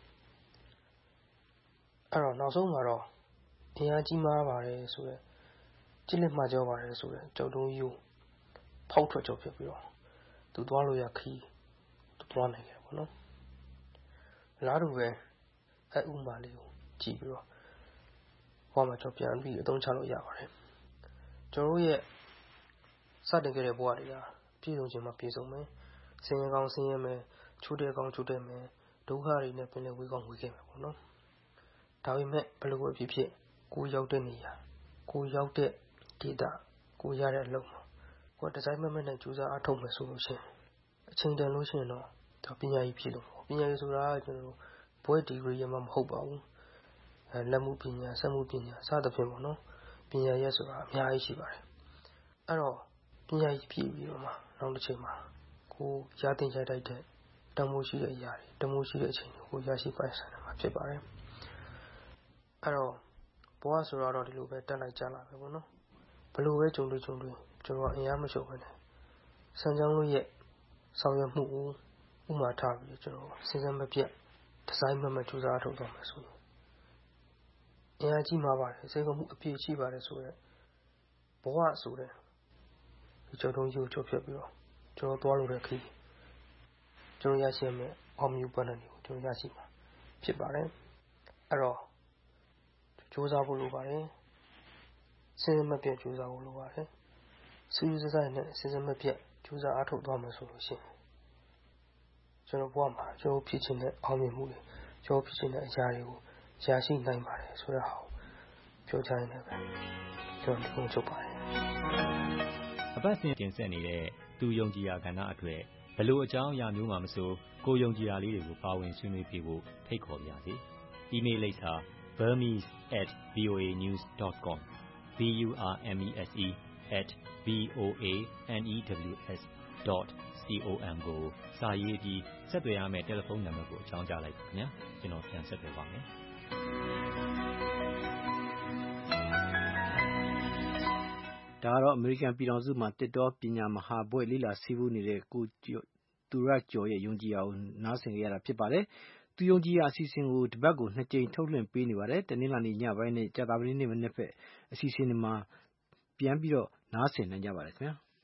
အဲ့တော့နောက်ဆုံးမှာတော့အင်အားကြီးမားပါတယ်ဆိုတော့ကြစ်လက်မှာကြောပါတယ်ဆိုတော့ကြောက်တုံးကြီးကိုဖောက်ထွက်ကြောဖြစ်ပြီးတော့သူသွားလို့ရခီးသူသွားနိုင်တယ်ပေါ့နော်လားတူပဲအဲ့ဥမာလေးကိုကြည့်ပြီးတော့ဟောမှာကျွန်တော်ပြန်ပြီးအသုံးချလို့ရပါတယ်ကျွန်တော်ရဲ့စတင်ခဲ့တဲ့ဘဝတွေကပြည့်စုံခြင်းမှာပြည့်စုံမယ်ဆင်းရဲကောင်းဆင်းရဲမယ်ချိုးတဲ့ကောင်းချိုးတဲ့မယ်ဒုက္ခတွေနဲ့ပင်လယ်ဝေးကောင်းဝေးခဲ့မယ်ပေါ့နော်ဒါပေမဲ့ဘယ်လိုအဖြစ်ဖြစ်ကိုရောက်တဲ့နေရာကိုရောက်တဲ့ဒေသကိုရတဲ့အလုပ်မှာကိုဒီဇိုင်းမဲ့နဲ့ကြိုးစားအားထုတ်မယ်ဆိုလို့ရှိရင်အချိန်တန်လို့ရှိရင်တော့ဒါပညာရေးဖြစ်လို့ပညာရေးဆိုတာကကျွန်တော်ဘွဲ့ဒီဂရီရမှာမဟုတ်ပါဘူးလက်မှုပညာစက်မှုပညာစသဖြင့်ပေါ့နော်ပညာရေးဆိုတာအများကြီးရှိပါတယ်အဲ့တော့ပညာရေးဖြစ်ပြီးတော့မှနောက်တစ်ချိန်မှာကိုရတင်ရတိုက်တဲ့တမိုးရှိတဲ့အရာတွေတမိုးရှိတဲ့အချိန်ကိုရရှိပိုင်ဆိုင်မှာဖြစ်ပါတယ်အဲ့တော့ဘဝဆိုတော့ဒီလိုပဲတက်လိုက်ကြလာပဲပေါ့နော်ဘလို့ပဲကြုံတွေ့ကျွန်တော်အင်အားမလျှော့ဘဲနဲ့စံကြောင်းလို့ရဲ့ဆောင်ရွက်မှုကိုဥမာထားပြီးကျွန်တော်စဉ်းစားမပြတ်ဒီဇိုင်းမှကြိုးစားထုတ်တော့မယ်ဆိုရင်အင်အားကြီးမှာပါတယ်စိတ်ကမှုအပြည့်ရှိပါတယ်ဆိုတော့ဘဝဆိုတဲ့ဒီကြောက်တုံးကြီးကိုချုပ်ဖြတ်ပြီးတော့ကျွန်တော်သွားလို့တဲ့ခီးကျွန်တော်ရရှိမယ်အောင်မြင်ပတ်တဲ့နေကိုကျွန်တော်ရရှိမှာဖြစ်ပါတယ်အဲ့တော့ကြိုးစားဖို့လိုပါတယ်စဉ်းမပြတ်ကြိုးစားဖို့လိုပါတယ်စူးစမ်းနဲ့စဉ်းမပြတ်ကြိုးစားအားထုတ်သွားမယ်ဆိုလို့ရှိရင်ကျွန်တော်ဘဝမှာကျွန်တော်ဖြစ်ချင်တဲ့အောင်မြင်မှုတွေကျွန်တော်ဖြစ်ချင်တဲ့အရာတွေကိုရရှိနိုင်ပါတယ်ဆိုတဲ့ဟာကိုပြောချင်တယ်ပဲကျွန်တော်ဒီလိုချုပ်ပါတယ်အပတ်စဉ်တင်ဆက်နေတဲ့သူယုံကြည်ရာကဏ္ဍအတွက်ဘယ်လိုအကြောင်းအရာမျိုးမှမဆိုကိုယုံကြည်ရာလေးတွေကိုပါဝင်ဆွေးနွေးပြဖို့ဖိတ်ခေါ်ပါရစေ။ email လိပ်စာ burmese@voanews.com burmese@voanews.com ကိုစာရေးပြီးဆက်သွယ်ရမယ့်တယ်လီဖုန်းနံပါတ်ကိုအကြောင်းကြားလိုက်ပါခင်ဗျာကျွန်တော်ပြန်ဆက်သွယ်ပါမယ်ဒါကတော့အမေရိကန်ပြည်ထောင်စုမှာတစ်တော်ပညာမဟာဘွဲ့လေ့လာဆည်းပူးနေတဲ့ကိုသူရကျော်ရဲ့ယုံကြည်ရာကိုနားဆင်ကြရတာဖြစ်ပါတယ်။သူယုံကြည်ရာအစီအစဉ်ကိုတပတ်ကို2ကြိမ်ထုတ်လွှင့်ပေးနေပါတယ်။တနင်္လာနေ့ညပိုင်းနဲ့ကြာသပတေးနေ့မနေ့ဖက်အစီအစဉ်တွေမှာပြန်ပြီးတော့နားဆင်နိုင်ကြပါတယ်ခင်ဗျာ။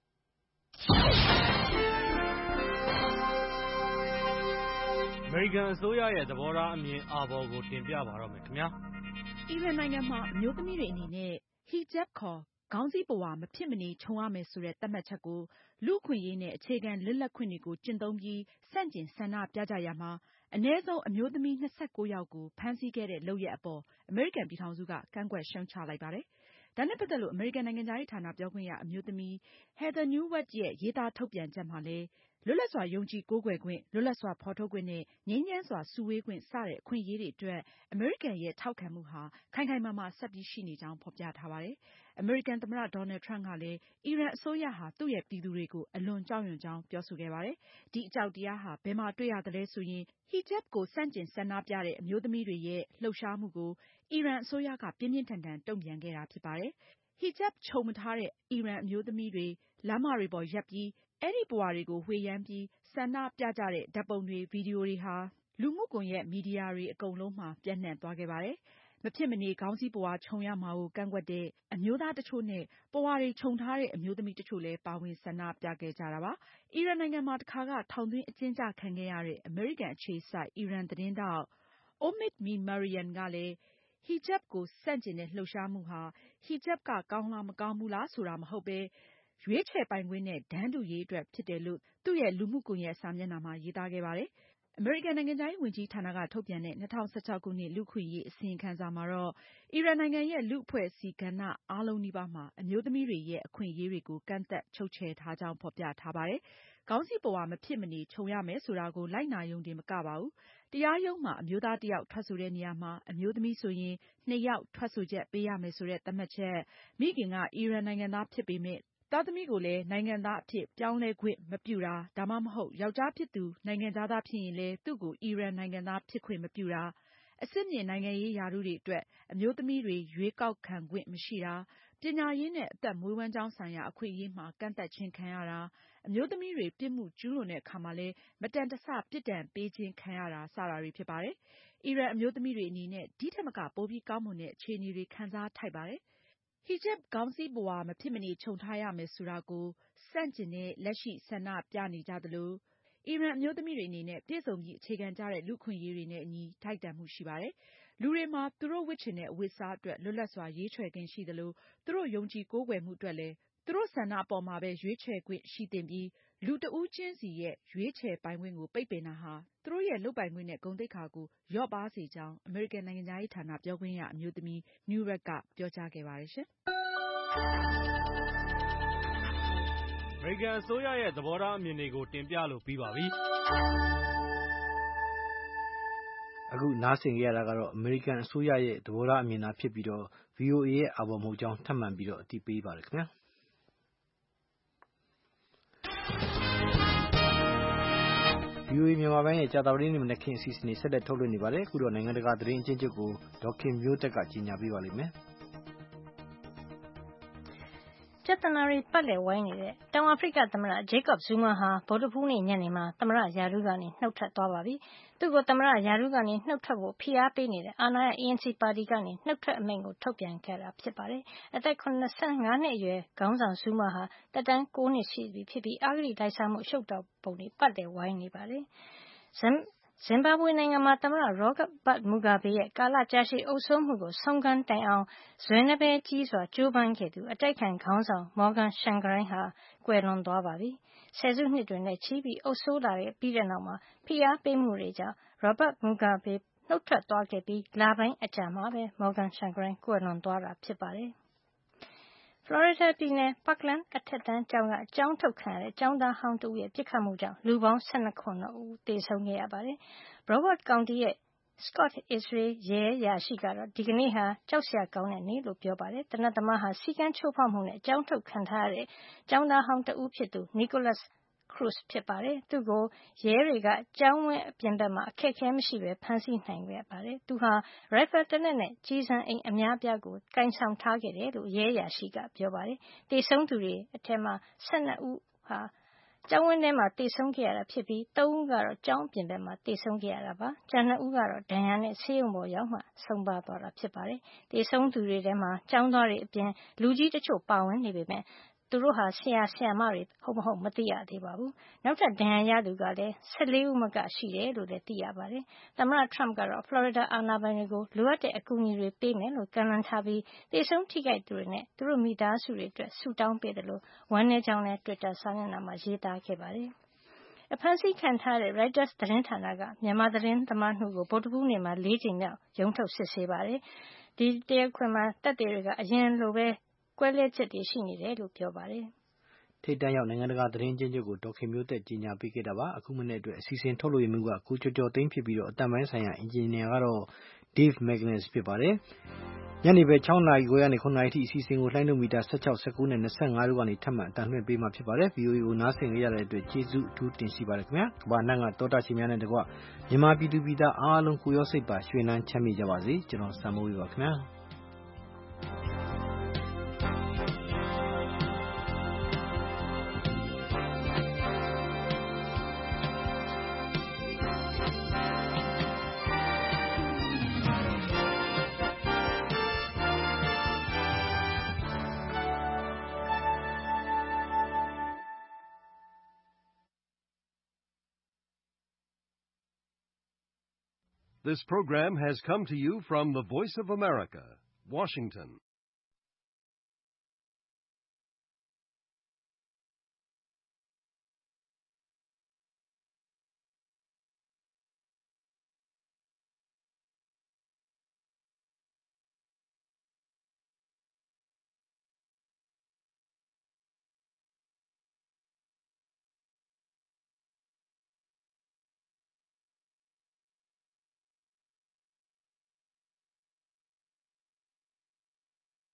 အမေရိကန်အစိုးရရဲ့သဘောထားအမြင်အာဘော်ကိုတင်ပြပါတော့မယ်ခင်ဗျာ။အီရန်နိုင်ငံမှာအမျိုးသမီးတွေအနေနဲ့ hijab ခေါ်ခေါင်းစည်းပုဝါမဖြစ်မနေခြုံရမယ်ဆိုတဲ့သတ်မှတ်ချက်ကိုလူ့အခွင့်အရေးနဲ့အခြေခံလွတ်လပ်ခွင့်တွေကိုကျင့်သုံးပြီးဆန့်ကျင်ဆန္ဒပြကြရာမှာအနည်းဆုံးအမျိုးသမီး29ယောက်ကိုဖမ်းဆီးခဲ့တဲ့လုပ်ရပ်အပေါ်အမေရိကန်ပြည်ထောင်စုကကန့်ကွက်ရှုတ်ချလိုက်ပါတယ်။ဒါနဲ့ပတ်သက်လို့အမေရိကန်နိုင်ငံခြားရေးဌာနပြောခွင့်ရအမျိုးသမီး Heather Nauert ရဲ့ရေးသားထုတ်ပြန်ချက်မှာလည်းလွတ်လပ်စွာယုံကြည်ကိုးကွယ်ခွင့်လွတ်လပ်စွာဖော်ထုတ်ခွင့်နဲ့ငြိမ်းချမ်းစွာစုဝေးခွင့်စတဲ့အခွင့်အရေးတွေအတွက်အမေရိကန်ရဲ့ထောက်ခံမှုဟာခိုင်ခိုင်မာမာဆက်ပြီးရှိနေကြောင်းဖော်ပြထားပါတယ်။အမေရိကန်သမ္မတ Donald Trump ကလည်းအီရန်အစိုးရဟာသူ့ရဲ့ပြည်သူတွေကိုအလွန်ကြောက်ရွံ့ကြောင်းပြောဆိုခဲ့ပါတယ်။ဒီအကြောက်တရားဟာဘယ်မှာတွေ့ရသလဲဆိုရင် hijab ကိုဆန့်ကျင်ဆန္ဒပြတဲ့အမျိုးသမီးတွေရဲ့လှုပ်ရှားမှုကိုအီရန်အစိုးရကပြင်းပြင်းထန်ထန်တုံ့ပြန်ခဲ့တာဖြစ်ပါတယ်။ hijab ခြုံမထားတဲ့အီရန်အမျိုးသမီးတွေလမ်းမတွေပေါ်ရပ်ပြီးအဲဒီပုဝါတွေကိုဝှေ့ယမ်းပြီးဆန္ဒပြကြတဲ့ဓာတ်ပုံတွေဗီဒီယိုတွေဟာလူမှုကွန်ရက်မီဒီယာတွေအကုန်လုံးမှာပြန့်နှံ့သွားခဲ့ပါတယ်။မဖြစ်မနေခေါင်းစည်းပုဝါခြုံရမှာကိုကန့်ကွက်တဲ့အမျိုးသားတချို့နဲ့ပုဝါတွေခြုံထားတဲ့အမျိုးသမီးတချို့လည်းပါဝင်ဆန္ဒပြခဲ့ကြတာပါ။အီရန်နိုင်ငံမှာတခါကထောင်သွင်းအကျဉ်းချခံခဲ့ရတဲ့အမေရိကန်အခြေစိုက်အီရန်သတင်းထောက် Omid Memarian ကလည်း hijab ကိုဆန့်ကျင်တဲ့လှုပ်ရှားမှုဟာ hijab ကကောင်းလားမကောင်းဘူးလားဆိုတာမဟုတ်ပဲရွေးချယ်ပိုင်ခွင့်နဲ့တန်းတူရေးအတွက်ဖြစ်တယ်လို့သူ့ရဲ့လူမှုကွန်ရက်စာမျက်နှာမှာရေးသားခဲ့ပါတယ်။အမေရိကန်နိုင်ငံခြားရေးဝန်ကြီးဌာနကထုတ်ပြန်တဲ့2016ခုနှစ်လူ့အခွင့်အရေးအစီရင်ခံစာမှာတော့အီရန်နိုင်ငံရဲ့လူ့အဖွဲ့အစည်းကဏ္ဍအားလုံးနီးပါးမှာအမျိုးသမီးတွေရဲ့အခွင့်အရေးတွေကိုကန့်သတ်ချုပ်ချယ်ထားကြောင်းဖော်ပြထားပါတယ်။ခေါင်းစည်းပုဝါမဖြစ်မနေခြုံရမယ်ဆိုတာကိုလိုက်နာရုံတင်မကပါဘူး။တရားရုံးမှာအမျိုးသားတစ်ယောက်ထွက်ဆိုတဲ့နေရာမှာအမျိုးသမီးဆိုရင်2 ယောက်ထွက်ဆိုချက်ပေးရမယ်ဆိုတဲ့သတ်မှတ်ချက်မိခင်ကအီရန်နိုင်ငံသားဖြစ်ပေမဲ့သားသမီးကိုလည်းနိုင်ငံသားအဖြစ်ပြောင်းလဲခွင့်မပြုတာဒါမှမဟုတ်ယောက်ျားဖြစ်သူနိုင်ငံခြားသားဖြစ်ရင်လည်းသူ့ကိုအီရန်နိုင်ငံသားဖြစ်ခွင့်မပြုတာအစစ်မြင့်နိုင်ငံရေးရာထူးတွေအတွက်အမျိုးသမီးတွေရွေးကောက်ခံခွင့်မရှိတာပညာရေးနဲ့အသက်မွေးဝမ်းကျောင်းဆိုင်ရာအခွင့်အရေးမှာကန့်သတ်ခြင်းခံရတာအမျိုးသမီးတွေပြစ်မှုကျူးလွန်တဲ့အခါမှာလည်းမတန်တဆပြစ်ဒဏ်ပေးခြင်းခံရတာစတာတွေဖြစ်ပါတယ်။အီရန်အမျိုးသမီးတွေအနေနဲ့ဒီထက်မကပိုပြီးကောင်းမွန်တဲ့အခြေအနေတွေခံစားထိုက်ပါတယ်။ hijab ခေါင်းစည်းပုဝါမဖြစ်မနေခြုံထားရမယ်ဆိုတာကိုဆန့်ကျင်တဲ့လက်ရှိဆန္ဒပြနေကြသလိုအီရန်အမျိုးသမီးတွေအနေနဲ့ပြည့်စုံပြီးအခြေခံကြတဲ့လူ့အခွင့်အရေးတွေနဲ့အညီထိုက်တန်မှုရှိပါတယ်။လူတွေမှာသူတို့ဝတ်ချင်တဲ့အဝတ်အစားအတွက်လွတ်လပ်စွာရွေးချယ်ခွင့်ရှိသလိုသူတို့ယုံကြည်ကိုးကွယ်မှုအတွက်လည်းသူတို့ဆန္ဒအပေါ်မှာပဲရွေးချယ်ခွင့်ရှိသင့်ပြီးလူတဦးချင်းစီရဲ့ရွေးချယ်ပိုင်ခွင့်ကိုပိတ်ပင်တာဟာသူတို့ရဲ့လုပ်ပိုင်ခွင့်နဲ့ဂုဏ်သိက္ခာကိုလျော့ပါးစေကြောင်းအမေရိကန်နိုင်ငံခြားရေးဌာနပြောခွင့်ရအမျိုးသမီး Nurek ကပြောကြားခဲ့ပါတယ်ရှင်။အမေရိကန်အစိုးရရဲ့သဘောထားအမြင်တွေကိုတင်ပြလို့ပြီးပါပြီ။အခုနားဆင်ကြရတာကတော့အမေရိကန်အစိုးရရဲ့သဘောထားအမြင်သာဖြစ်ပြီးတော့ VOA ရဲ့အာဘော်မဟုတ်ကြောင်းထပ်မံပြီးတော့အသိပေးပါတယ်ခင်ဗျာ။ VOA မြန်မာပိုင်းရဲ့ကြာသပတေးနေ့မနက်ခင်းအစီအစဉ်တွေဆက်လက်ထုတ်လွှင့်နေပါတယ်။အခုတော့နိုင်ငံတကာသတင်းအချင်းချုပ်ကိုဒေါက်ခင်မျိုးသက်ကကြီးညာပေးပါလိမ့်မယ်။ပြဿနာတွေပတ်လည်ဝိုင်းနေတဲ့တောင်အာဖရိကသမ္မတ Jacob Zuma ဟာဗုဒ္ဓဟူးနေ့ညနေမှာသမ္မတရာထူးကနေနှုတ်ထွက်သွားပါပြီ။သူ့ကိုသမ္မတရာထူးကနေနှုတ်ထွက်ဖို့ဖိအားပေးနေတဲ့အာဏာရ ANC ပါတီကနေနှုတ်ထွက်အမိန့်ကိုထုတ်ပြန်ခဲ့တာဖြစ်ပါတယ်။အသက်75နှစ်အရွယ်ခေါင်းဆောင် Zuma ဟာသက်တမ်း9နှစ်ရှိပြီဖြစ်ပြီးအဂတိလိုက်စားမှုအရှုပ်တော်ပုံတွေပတ်လည်ဝိုင်းနေပါတယ်။ ဇင်ဘာဘွေနိုင်ငံမှာသမ္မတ Robert Mugabe ရဲ့ကာလကြာရှည်အုပ်စိုးမှုကိုဆုံးခန်းတိုင်အောင်ဇွဲနပဲကြီးစွာကြိုးပမ်းခဲ့သူအတိုက်အခံခေါင်းဆောင် Morgan Tsvangirai ဟာကွယ်လွန်သွားပါပြီ။ဆယ်စုနှစ်တွေနဲ့ချီပြီးအုပ်စိုးလာပြီးတဲ့နောက်မှာဖိအားပေးမှုတွေကြောင့် Robert Mugabe နှုတ်ထွက်သွားခဲ့ပြီးလပိုင်းအကြာမှာပဲ Morgan Tsvangirai ကွယ်လွန်သွားတာဖြစ်ပါတယ်။ ဖလော်ရီဒါပြည်နယ် Parkland အထက်တန်းကျောင်းကကျောင်းထုတ်ခံရတဲ့ကျောင်းသားဟောင်းတဦးရဲ့ပစ်ခတ်မှုကြောင့်လူပေါင်း12ဦးသေဆုံးခဲ့ရပါတယ်။ Broward ကောင်တီရဲ့ Scott Israel ရဲအရာရှိကတော့ဒီကနေ့ဟာကြောက်စရာကောင်းတဲ့နေ့လို့ပြောပါတယ်။သေနတ်သမားဟာစည်းကမ်းချိုးဖောက်မှုနဲ့ကျောင်းထုတ်ခံထားရတဲ့ကျောင်းသားဟောင်းတဦးဖြစ်သူ Nicholas Cruz ဖြစ်ပါတယ်။သူ့ကိုရဲတွေကကျောင်းဝင်းအပြင်ဘက်မှာအခက်အခဲမရှိပဲဖမ်းဆီးနိုင်ခဲ့ပါတယ်။သူဟာရိုင်ဖယ်တလက်နဲ့ကျည်ဆံအိမ်အများအပြားကိုကိုင်ဆောင်ထားခဲ့တယ်လို့ရဲအရာရှိကပြောပါတယ်။သေဆုံးသူတွေထဲမှာ12ဦးဟာကျောင်းဝင်းထဲမှာသေဆုံးခဲ့ရတာဖြစ်ပြီး3ဦးကတော့ကျောင်းအပြင်ဘက်မှာသေဆုံးခဲ့ရတာပါ။ကျန်2ဦးကတော့ဒဏ်ရာနဲ့ဆေးရုံပေါ်ရောက်မှဆုံးပါးသွားတာဖြစ်ပါတယ်။သေဆုံးသူတွေထဲမှာကျောင်းသားတွေအပြင်လူကြီးတချို့ပါဝင်နေပေမဲ့သူတို့ဟာဆရာဆရာမတွေဟုတ်မဟုတ်မသိရသေးပါဘူး။နောက်ထပ်ဒဏ်ရာရသူကလည်း14ဦးမကရှိတယ်လို့လည်းသိရပါတယ်။သမ္မတ Trump ကတော့ဖလော်ရီဒါအာဏာပိုင်တွေကိုလိုအပ်တဲ့အကူအညီတွေပေးမယ်လို့ကမ်းလှမ်းထားပြီးသေဆုံးထိခိုက်သူတွေနဲ့သူတို့မိသားစုတွေအတွက်ဆုတောင်းပေးတယ်လို့ဝမ်းနည်းကြောင်းလည်း Twitter စာမျက်နှာမှာရေးသားခဲ့ပါတယ်။အဖမ်းဆီးခံထားတဲ့ Reuters သတင်းဌာနကမြန်မာသတင်းသမား2ဦးကိုဗုဒ္ဓဟူးနေ့မှာ4ကြိမ်မြောက်ရုံးထုတ်စစ်ဆေးပါတယ်။ဒီတရားခွင်မှာသက်သေတွေကအရင်လိုပဲကွဲလွဲချက်တွေရှိနေတယ်လို့ပြောပါတယ်။ထိပ်တန်းရောက်နိုင်ငံတကာသတင်းအချင်းချုပ်ကိုဒေါက်ခင်မျိုးသက်ကြီးညာပေးခဲ့တာပါ။အခုမနေ့အတွက်အစီအစဉ်ထုတ်လွှင့်မှုကကိုကျော်ကျော်သိန်းဖြစ်ပြီးတော့အတန်ပိုင်းဆိုင်ရာအင်ဂျင်နီယာကတော့ Dave Magnus ဖြစ်ပါတယ်။ညနေပဲ6နာရီခွဲကနေ9နာရီထိအစီအစဉ်ကိုလှိုင်းလုံးမီတာ16 19နဲ့25တို့ကနေထပ်မံအတန်လွှင့်ပေးမှာဖြစ်ပါတယ်။ VOA ကိုနားဆင်ကြရတဲ့အတွက်ကျေးဇူးအထူးတင်ရှိပါတယ်ခင်ဗျာ။ကမ္ဘာ့နှံ့ကတောတာရှင်များနဲ့တကွမြန်မာပြည်သူပြည်သားအားလုံးကိုရောစိတ်ပါရွှင်လန်းချမ်းမြေ့ကြပါစေ။ကျွန်တော်စံမိုးပါခင်ဗျာ။ This program has come to you from the Voice of America, Washington.